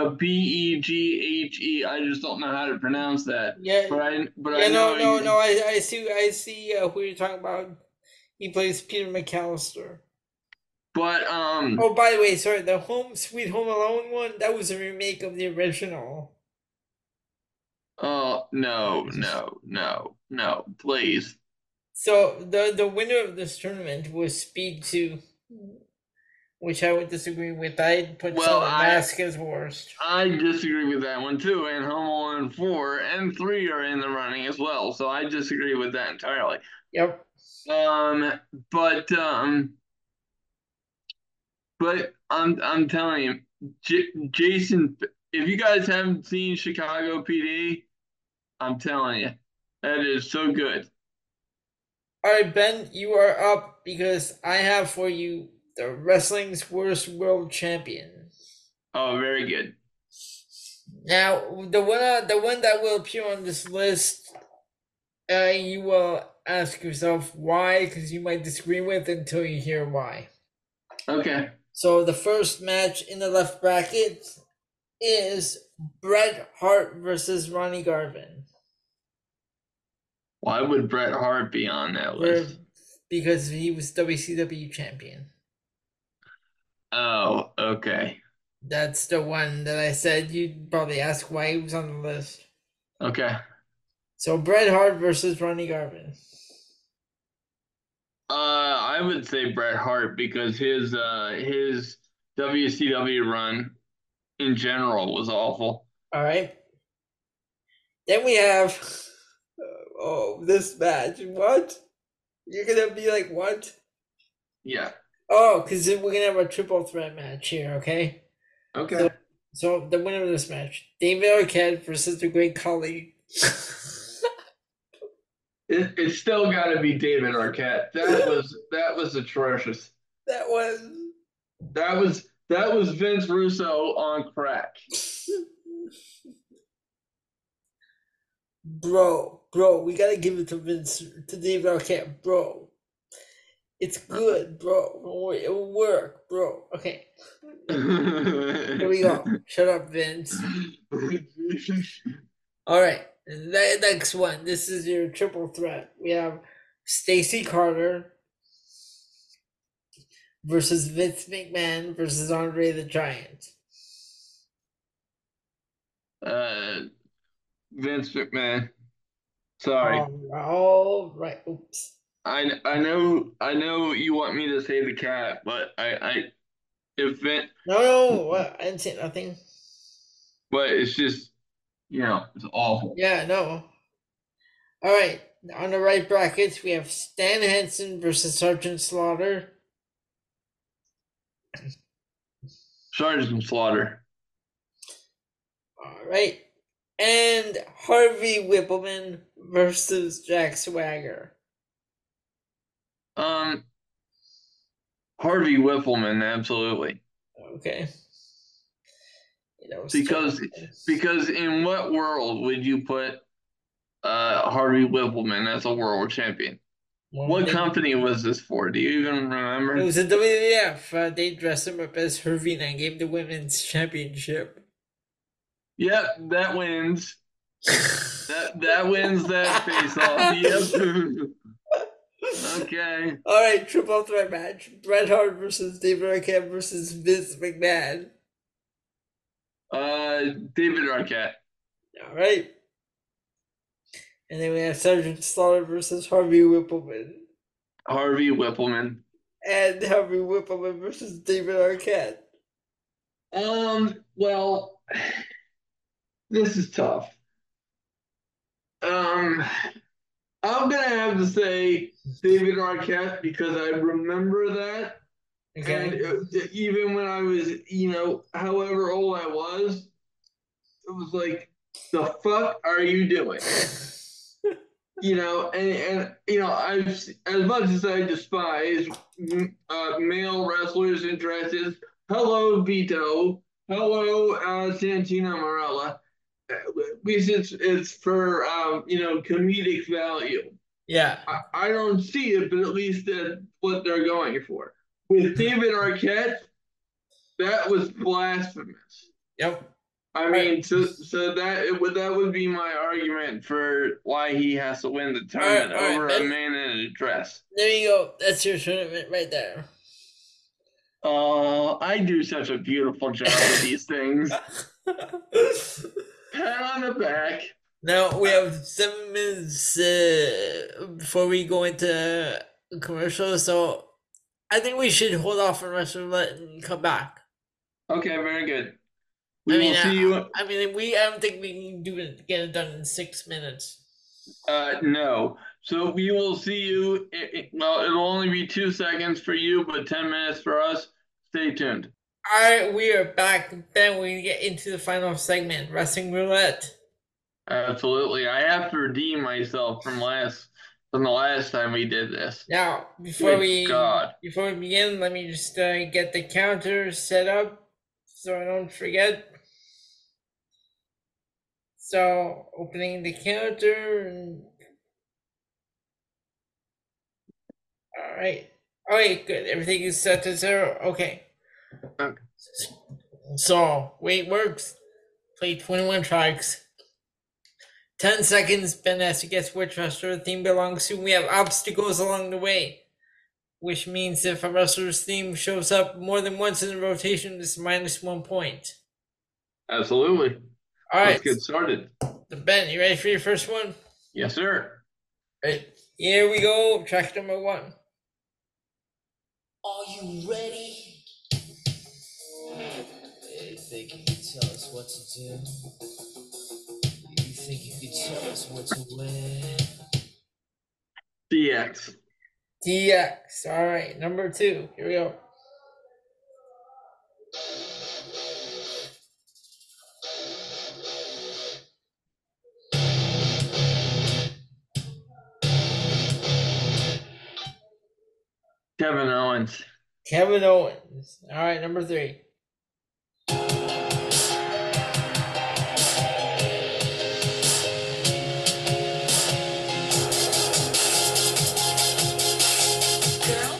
Beghe. I just don't know how to pronounce that. Yeah. But Yeah, I know no. I see who you're talking about. He plays Peter McAllister. But Oh, by the way, sorry, the Home Sweet Home Alone one, that was a remake of the original. oh no, please. So the winner of this tournament was Speed 2, which I would disagree with. I'd put Well, Silver Mask as worst. I disagree with that one too, and Home Alone 4 and 3 are in the running as well, so I disagree with that entirely. Yep. But I'm telling you, Jason, if you guys haven't seen Chicago PD, I'm telling you, that is so good. All right, Ben, you are up because I have for you the wrestling's worst world champion. Oh, very good. Now, the one that will appear on this list, you will ask yourself why, because you might disagree with until you hear why. Okay. So the first match in the left bracket is Bret Hart versus Ronnie Garvin. Why would Bret Hart be on that list? Because he was WCW champion. Oh, okay. That's the one that I said you'd probably ask why he was on the list. Okay. So Bret Hart versus Ronnie Garvin. I would say Bret Hart because his WCW run in general was awful. All right. Then we have this match. What? You're gonna be like, what? Yeah. Oh, because we're gonna have a triple threat match here, okay? Okay. So the winner of this match, David Arquette versus the Great Khali. It's still got to be David Arquette. That was atrocious. That was Vince Russo on crack. Bro, we gotta give it to David Arquette, bro. It's good, bro. It will work, bro. Okay. Here we go. Shut up, Vince. All right. The next one. This is your triple threat. We have Stacy Carter versus Vince McMahon versus Andre the Giant. Vince McMahon. Sorry. All right. Oops. I know you want me to say the cat, but if Vince. No, what? I didn't say nothing. But it's just, it's awful. Yeah, no. All right. On the right brackets, we have Stan Hansen versus Sergeant Slaughter. Sergeant Slaughter. All right. And Harvey Whippleman versus Jack Swagger. Harvey Whippleman, absolutely. Okay. Because in what world would you put Harvey Whippleman as a world champion? What company was this for? Do you even remember? It was a WWF. They dressed him up as Hervina and gave the women's championship. Yep, that wins. that wins that face off. Yep. Okay. All right, triple threat match: Bret Hart versus David Arquette versus Vince McMahon. David Arquette. All right. And then we have Sergeant Slaughter versus Harvey Whippleman. Harvey Whippleman. And Harvey Whippleman versus David Arquette. Well, this is tough. Um, I'm gonna have to say David Arquette because I remember that, and Okay. even when I was, however old I was, it was like, the fuck are you doing? I've as much as I despise male wrestlers and dresses. Hello, Vito. Hello, Santina Morella. At least it's for comedic value. Yeah. I don't see it, but at least that's what they're going for. With David Arquette, that was blasphemous. Yep. I All right. mean, so that would be my argument for why he has to win the tournament All right, over a Ben. man in a dress. There you go. That's your tournament right there. Oh, I do such a beautiful job with these things. Pat on the back. Now we have 7 minutes before we go into commercial, so I think we should hold off on Wrestling Roulette and come back. Okay, very good. We will see you. I don't think we can get it done in 6 minutes. No. So we will see you. Well, it'll only be 2 seconds for you, but 10 minutes for us. Stay tuned. All right, we are back. Then we get into the final segment, Wrestling Roulette. Absolutely. I have to redeem myself from the last time we did this. Now, before we God. begin, let me just get the counter set up so I don't forget. So, opening the counter. All right. All right, good. Everything is set to 0. Okay. Okay. So, wait works. Play 21 tracks. 10 seconds. Ben has to guess which wrestler the theme belongs to. We have obstacles along the way, which means if a wrestler's theme shows up more than once in the rotation, it's -1 point. Absolutely. All right. Let's get started. Ben, you ready for your first one? Yes, sir. All right. Here we go. Track number 1. Are you ready? You think you can tell us what to do? You think you can tell us what to wear? DX. DX. All right. Number 2. Here we go. Kevin Owens. Kevin Owens. All right. Number 3. Girl?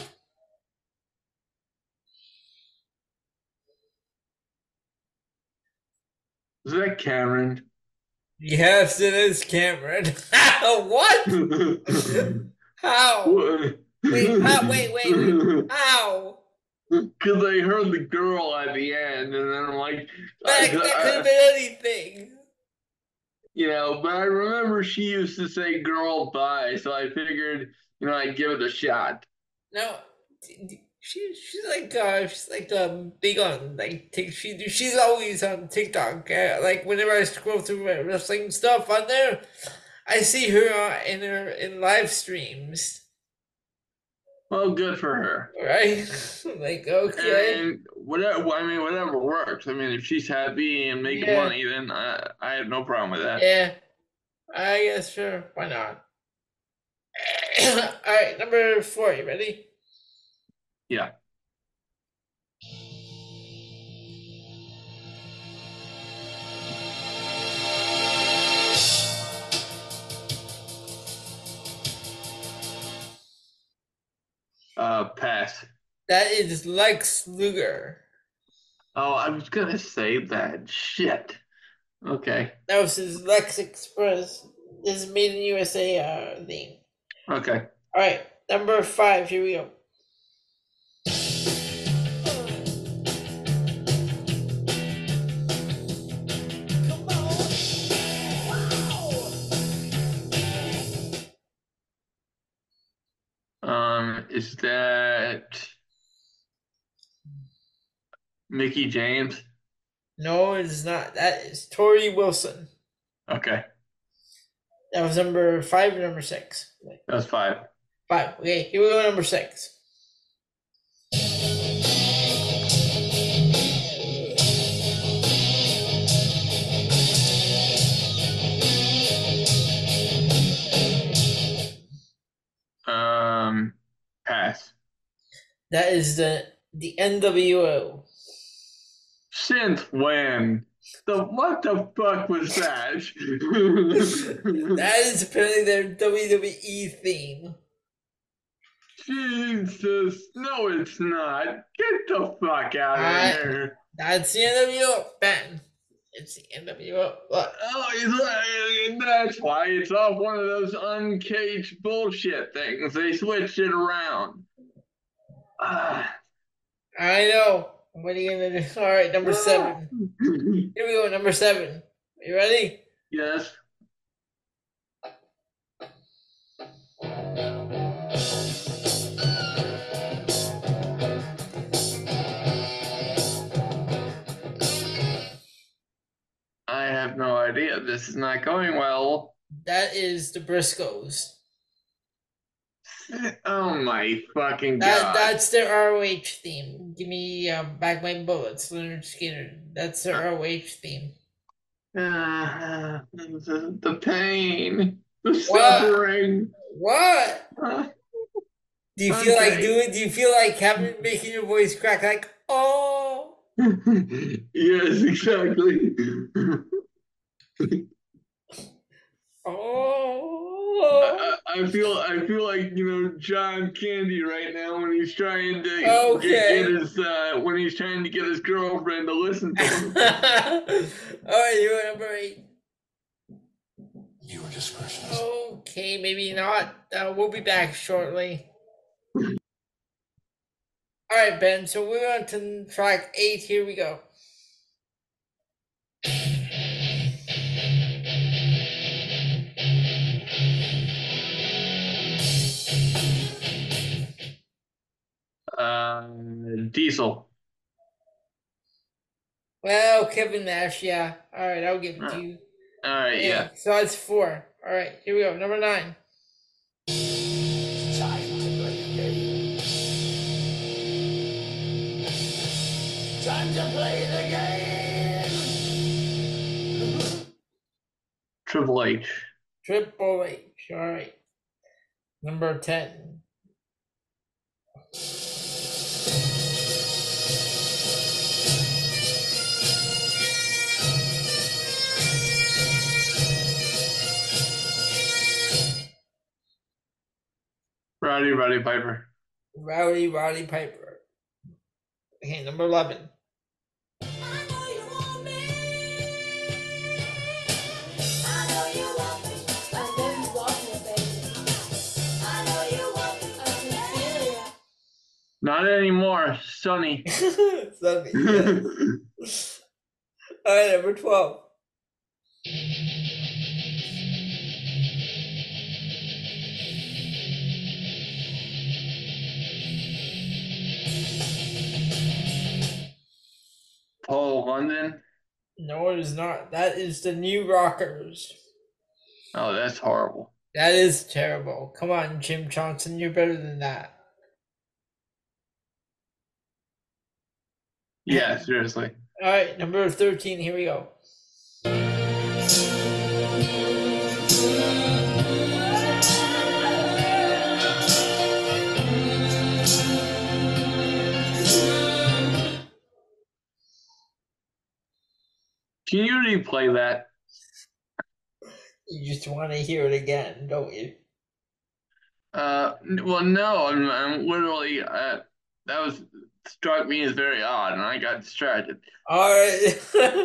Is that Cameron? Yes, it is Cameron. What? How? Wait, how? Because I heard the girl at the end, and then I'm like, That could have been anything. But I remember she used to say "girl, bye," so I figured, I'd give it a shot. No, she's like big on like she's always on TikTok. Like whenever I scroll through wrestling stuff on there, I see her in live streams. Well, good for her. Right? Like okay. And whatever works. I mean, if she's happy and making Yeah. money, then I have no problem with that. Yeah, I guess sure. Why not? All right, number 4. You ready? Yeah. Pass. That is Lex Luger. Oh, I was gonna say that. Shit. Okay. That was his Lex Express. This is Made in USA theme. Okay. All right, number 5. Here we go. Come on! Wow! Is that Mickey James? No, it is not. That is Tori Wilson. Okay, That was number 5 or number 6? that's 5. 5. Okay, here we go, number 6. Pass. That is the NWO. Since when? What the fuck was that? That is apparently their WWE theme. Jesus, no, it's not. Get the fuck out of here. That's the NWO, Ben. It's the NWO. Look. Oh, that's why it's off one of those uncaged bullshit things. They switched it around. I know. What are you gonna do? All right, number 7. Here we go, number 7. You ready? Yes. I have no idea. This is not going well. That is the Briscoes. Oh my fucking god. That's their ROH theme. Give me Back My Bullets, Leonard Skinner. That's their ROH theme. The pain. The suffering. What? Do you feel like Okay. Do you feel like making your voice crack like oh? Yes, exactly. Oh. I feel like John Candy right now when he's trying to get his when he's trying to get his girlfriend to listen to him. All right, you're number 8. Your discretion is. Okay, maybe not. We'll be back shortly. All right, Ben. So we're on to track 8. Here we go. Diesel. Well, Kevin Nash, yeah. All right, I'll give it to you. All right, yeah. So that's 4. All right, here we go. Number 9. Time to play the game. Time to play the game. Triple H. Triple H. All right. Number 10. Roddy Piper. Rowdy Piper. Okay, number 11. Not anymore. Sonny. Sunny, yeah. All right, number 12. Paul London. No, it is not. That is the New Rockers. Oh, that's horrible. That is terrible. Come on, Jim Johnson, you're better than that. Yeah, seriously. All right, number 13. Here we go. Can you replay that? You just want to hear it again, don't you? Well, no, I'm literally, that was struck me as very odd, and I got distracted. All right.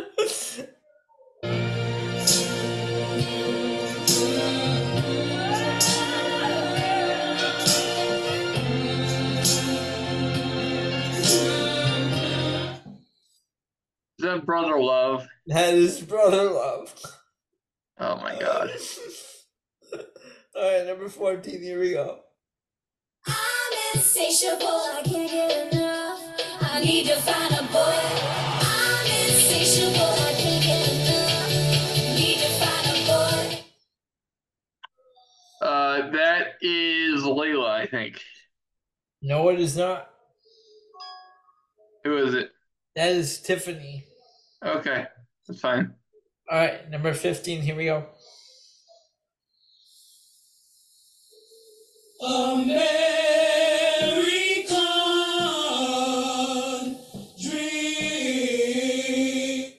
Is that Brother Love? That is Brother Love. Oh my god. All right, number 14. Here we go. I'm insatiable, I can't get enough. I need to find a boy. I'm insatiable. think. No, it is not. Who is it? That is Tiffany. Okay, that's fine. All right, number 15. Here we go. American dream.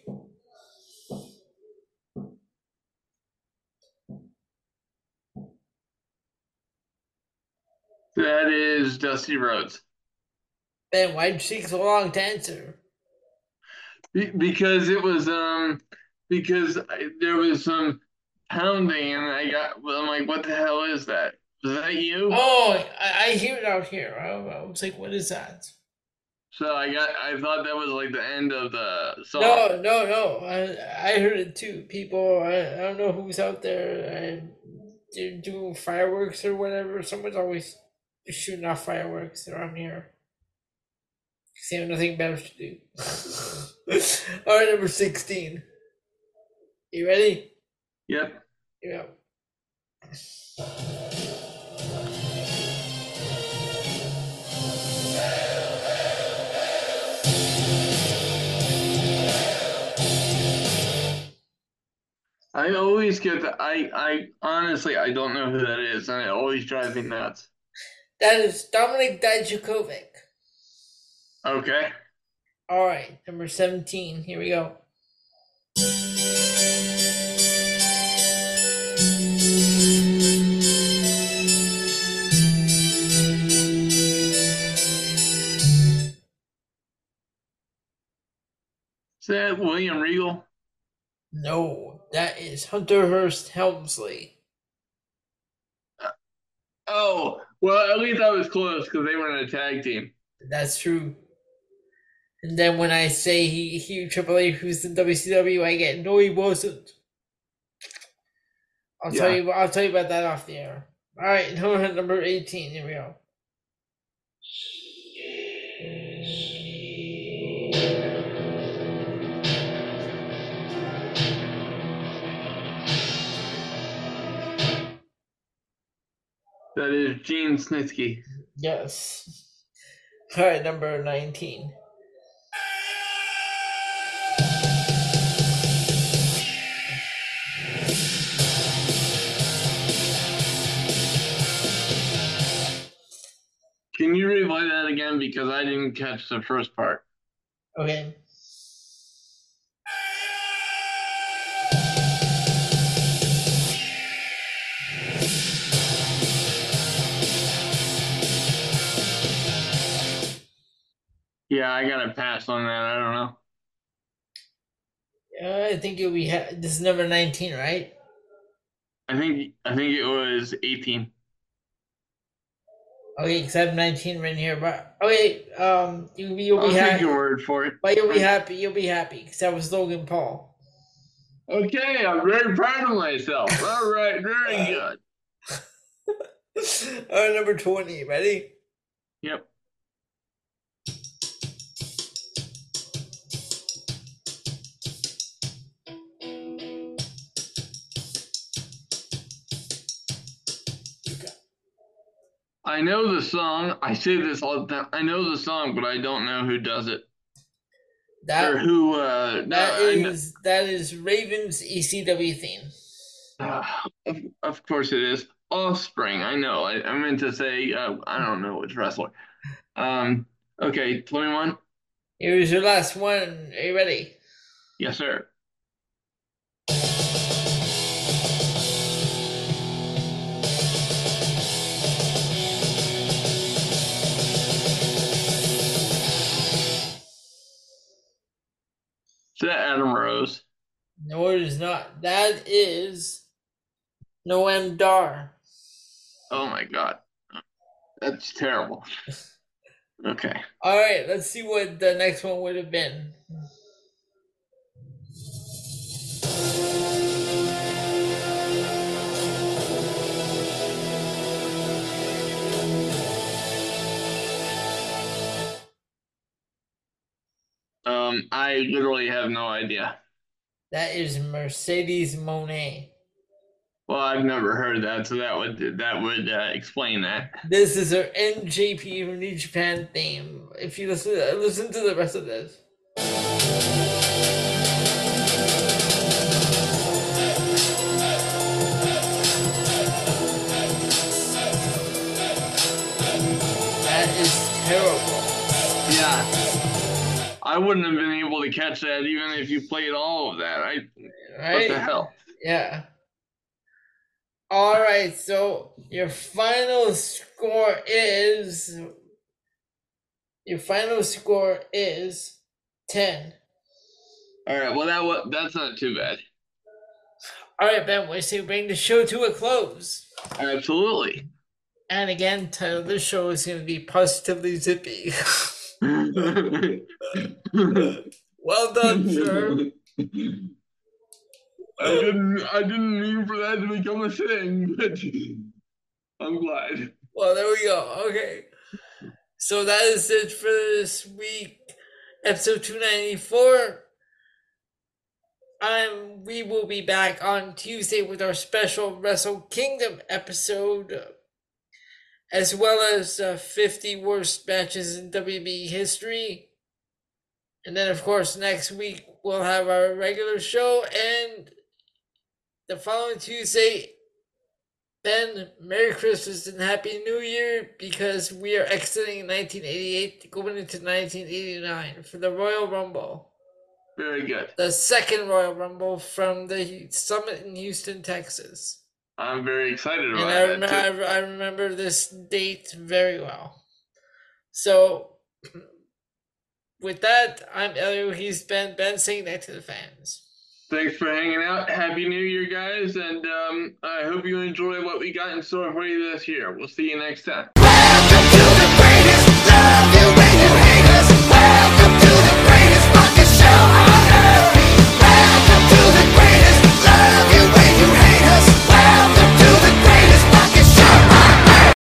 That is Dusty Rhodes. Ben, why'd you take so long to answer? Because it was there was some pounding and I'm like, what the hell is that? Was that you? Oh, I hear it out here. I was like, what is that? So I thought that was like the end of the song. No. I heard it too. People, I don't know who's out there. They're doing fireworks or whatever. Someone's always shooting off fireworks around here. Because they have nothing better to do. All right, number 16. You ready? Yep. Yeah. I always get the I honestly I don't know who that is, and it always drives me nuts. That is Dominic Dijakovic. Okay. All right, number 17. Here we go. Is that William Regal? No, that is Hunter Hearst Helmsley. Oh, well, at least I was close because they were in a tag team. That's true. And then when I say he Triple H who's in WCW, I get no, he wasn't. I'll tell you about that off the air. All right, number 18. Here we go. That is Gene Snitsky. Yes. All right, number 19. Can you replay that again because I didn't catch the first part? Okay. Yeah, I got to pass on that. I don't know. I think you'll be. This is number 19, right? I think it was 18. Okay, because I have 19 right here. But okay, you'll be I'll take happy. your word for it. But you'll be happy. You'll be happy because that was Logan Paul. Okay, I'm very proud of myself. All right, very good. All right, number 20. Ready? Yep. I know the song. I say this all the time. I know the song, but I don't know who does it. Or who that is Raven's ECW theme. Of course it is. Offspring. I know. I meant to say I don't know which wrestler. Okay, 21. Here's your last one. Are you ready? Yes, sir. Is that Adam Rose? No, it is not. That is Noam Dar. Oh my God. That's terrible. Okay. All right, let's see what the next one would have been. I literally have no idea. That is Mercedes Moné. Well, I've never heard that, so that would explain that. This is her NJP from New Japan theme. If you listen to the rest of this. That is terrible. Yeah, I wouldn't have been able to catch that even if you played all of that. Right? What the hell? Yeah. All right, so your final score is 10. All right, well that's not too bad. All right, Ben, we say bring the show to a close. Absolutely. And again, title of the show is going to be Positively Zippy. Well done, sir. I didn't mean for that to become a thing, but I'm glad. Well, there we go. Okay. So that is it for this week, episode 294. We will be back on Tuesday with our special Wrestle Kingdom episode, as well as 50 worst matches in WB history. And then, of course, next week we'll have our regular show, and the following Tuesday, Ben, Merry Christmas and Happy New Year, because we are exiting 1988, going into 1989 for the Royal Rumble. Very good. The second Royal Rumble from the summit in Houston, Texas. I'm very excited about And that. I remember this date very well. So, with that, I'm Elio. He's Ben saying that to the fans. Thanks for hanging out. Happy New Year, guys, and I hope you enjoy what we got in store for you this year. We'll see you next time.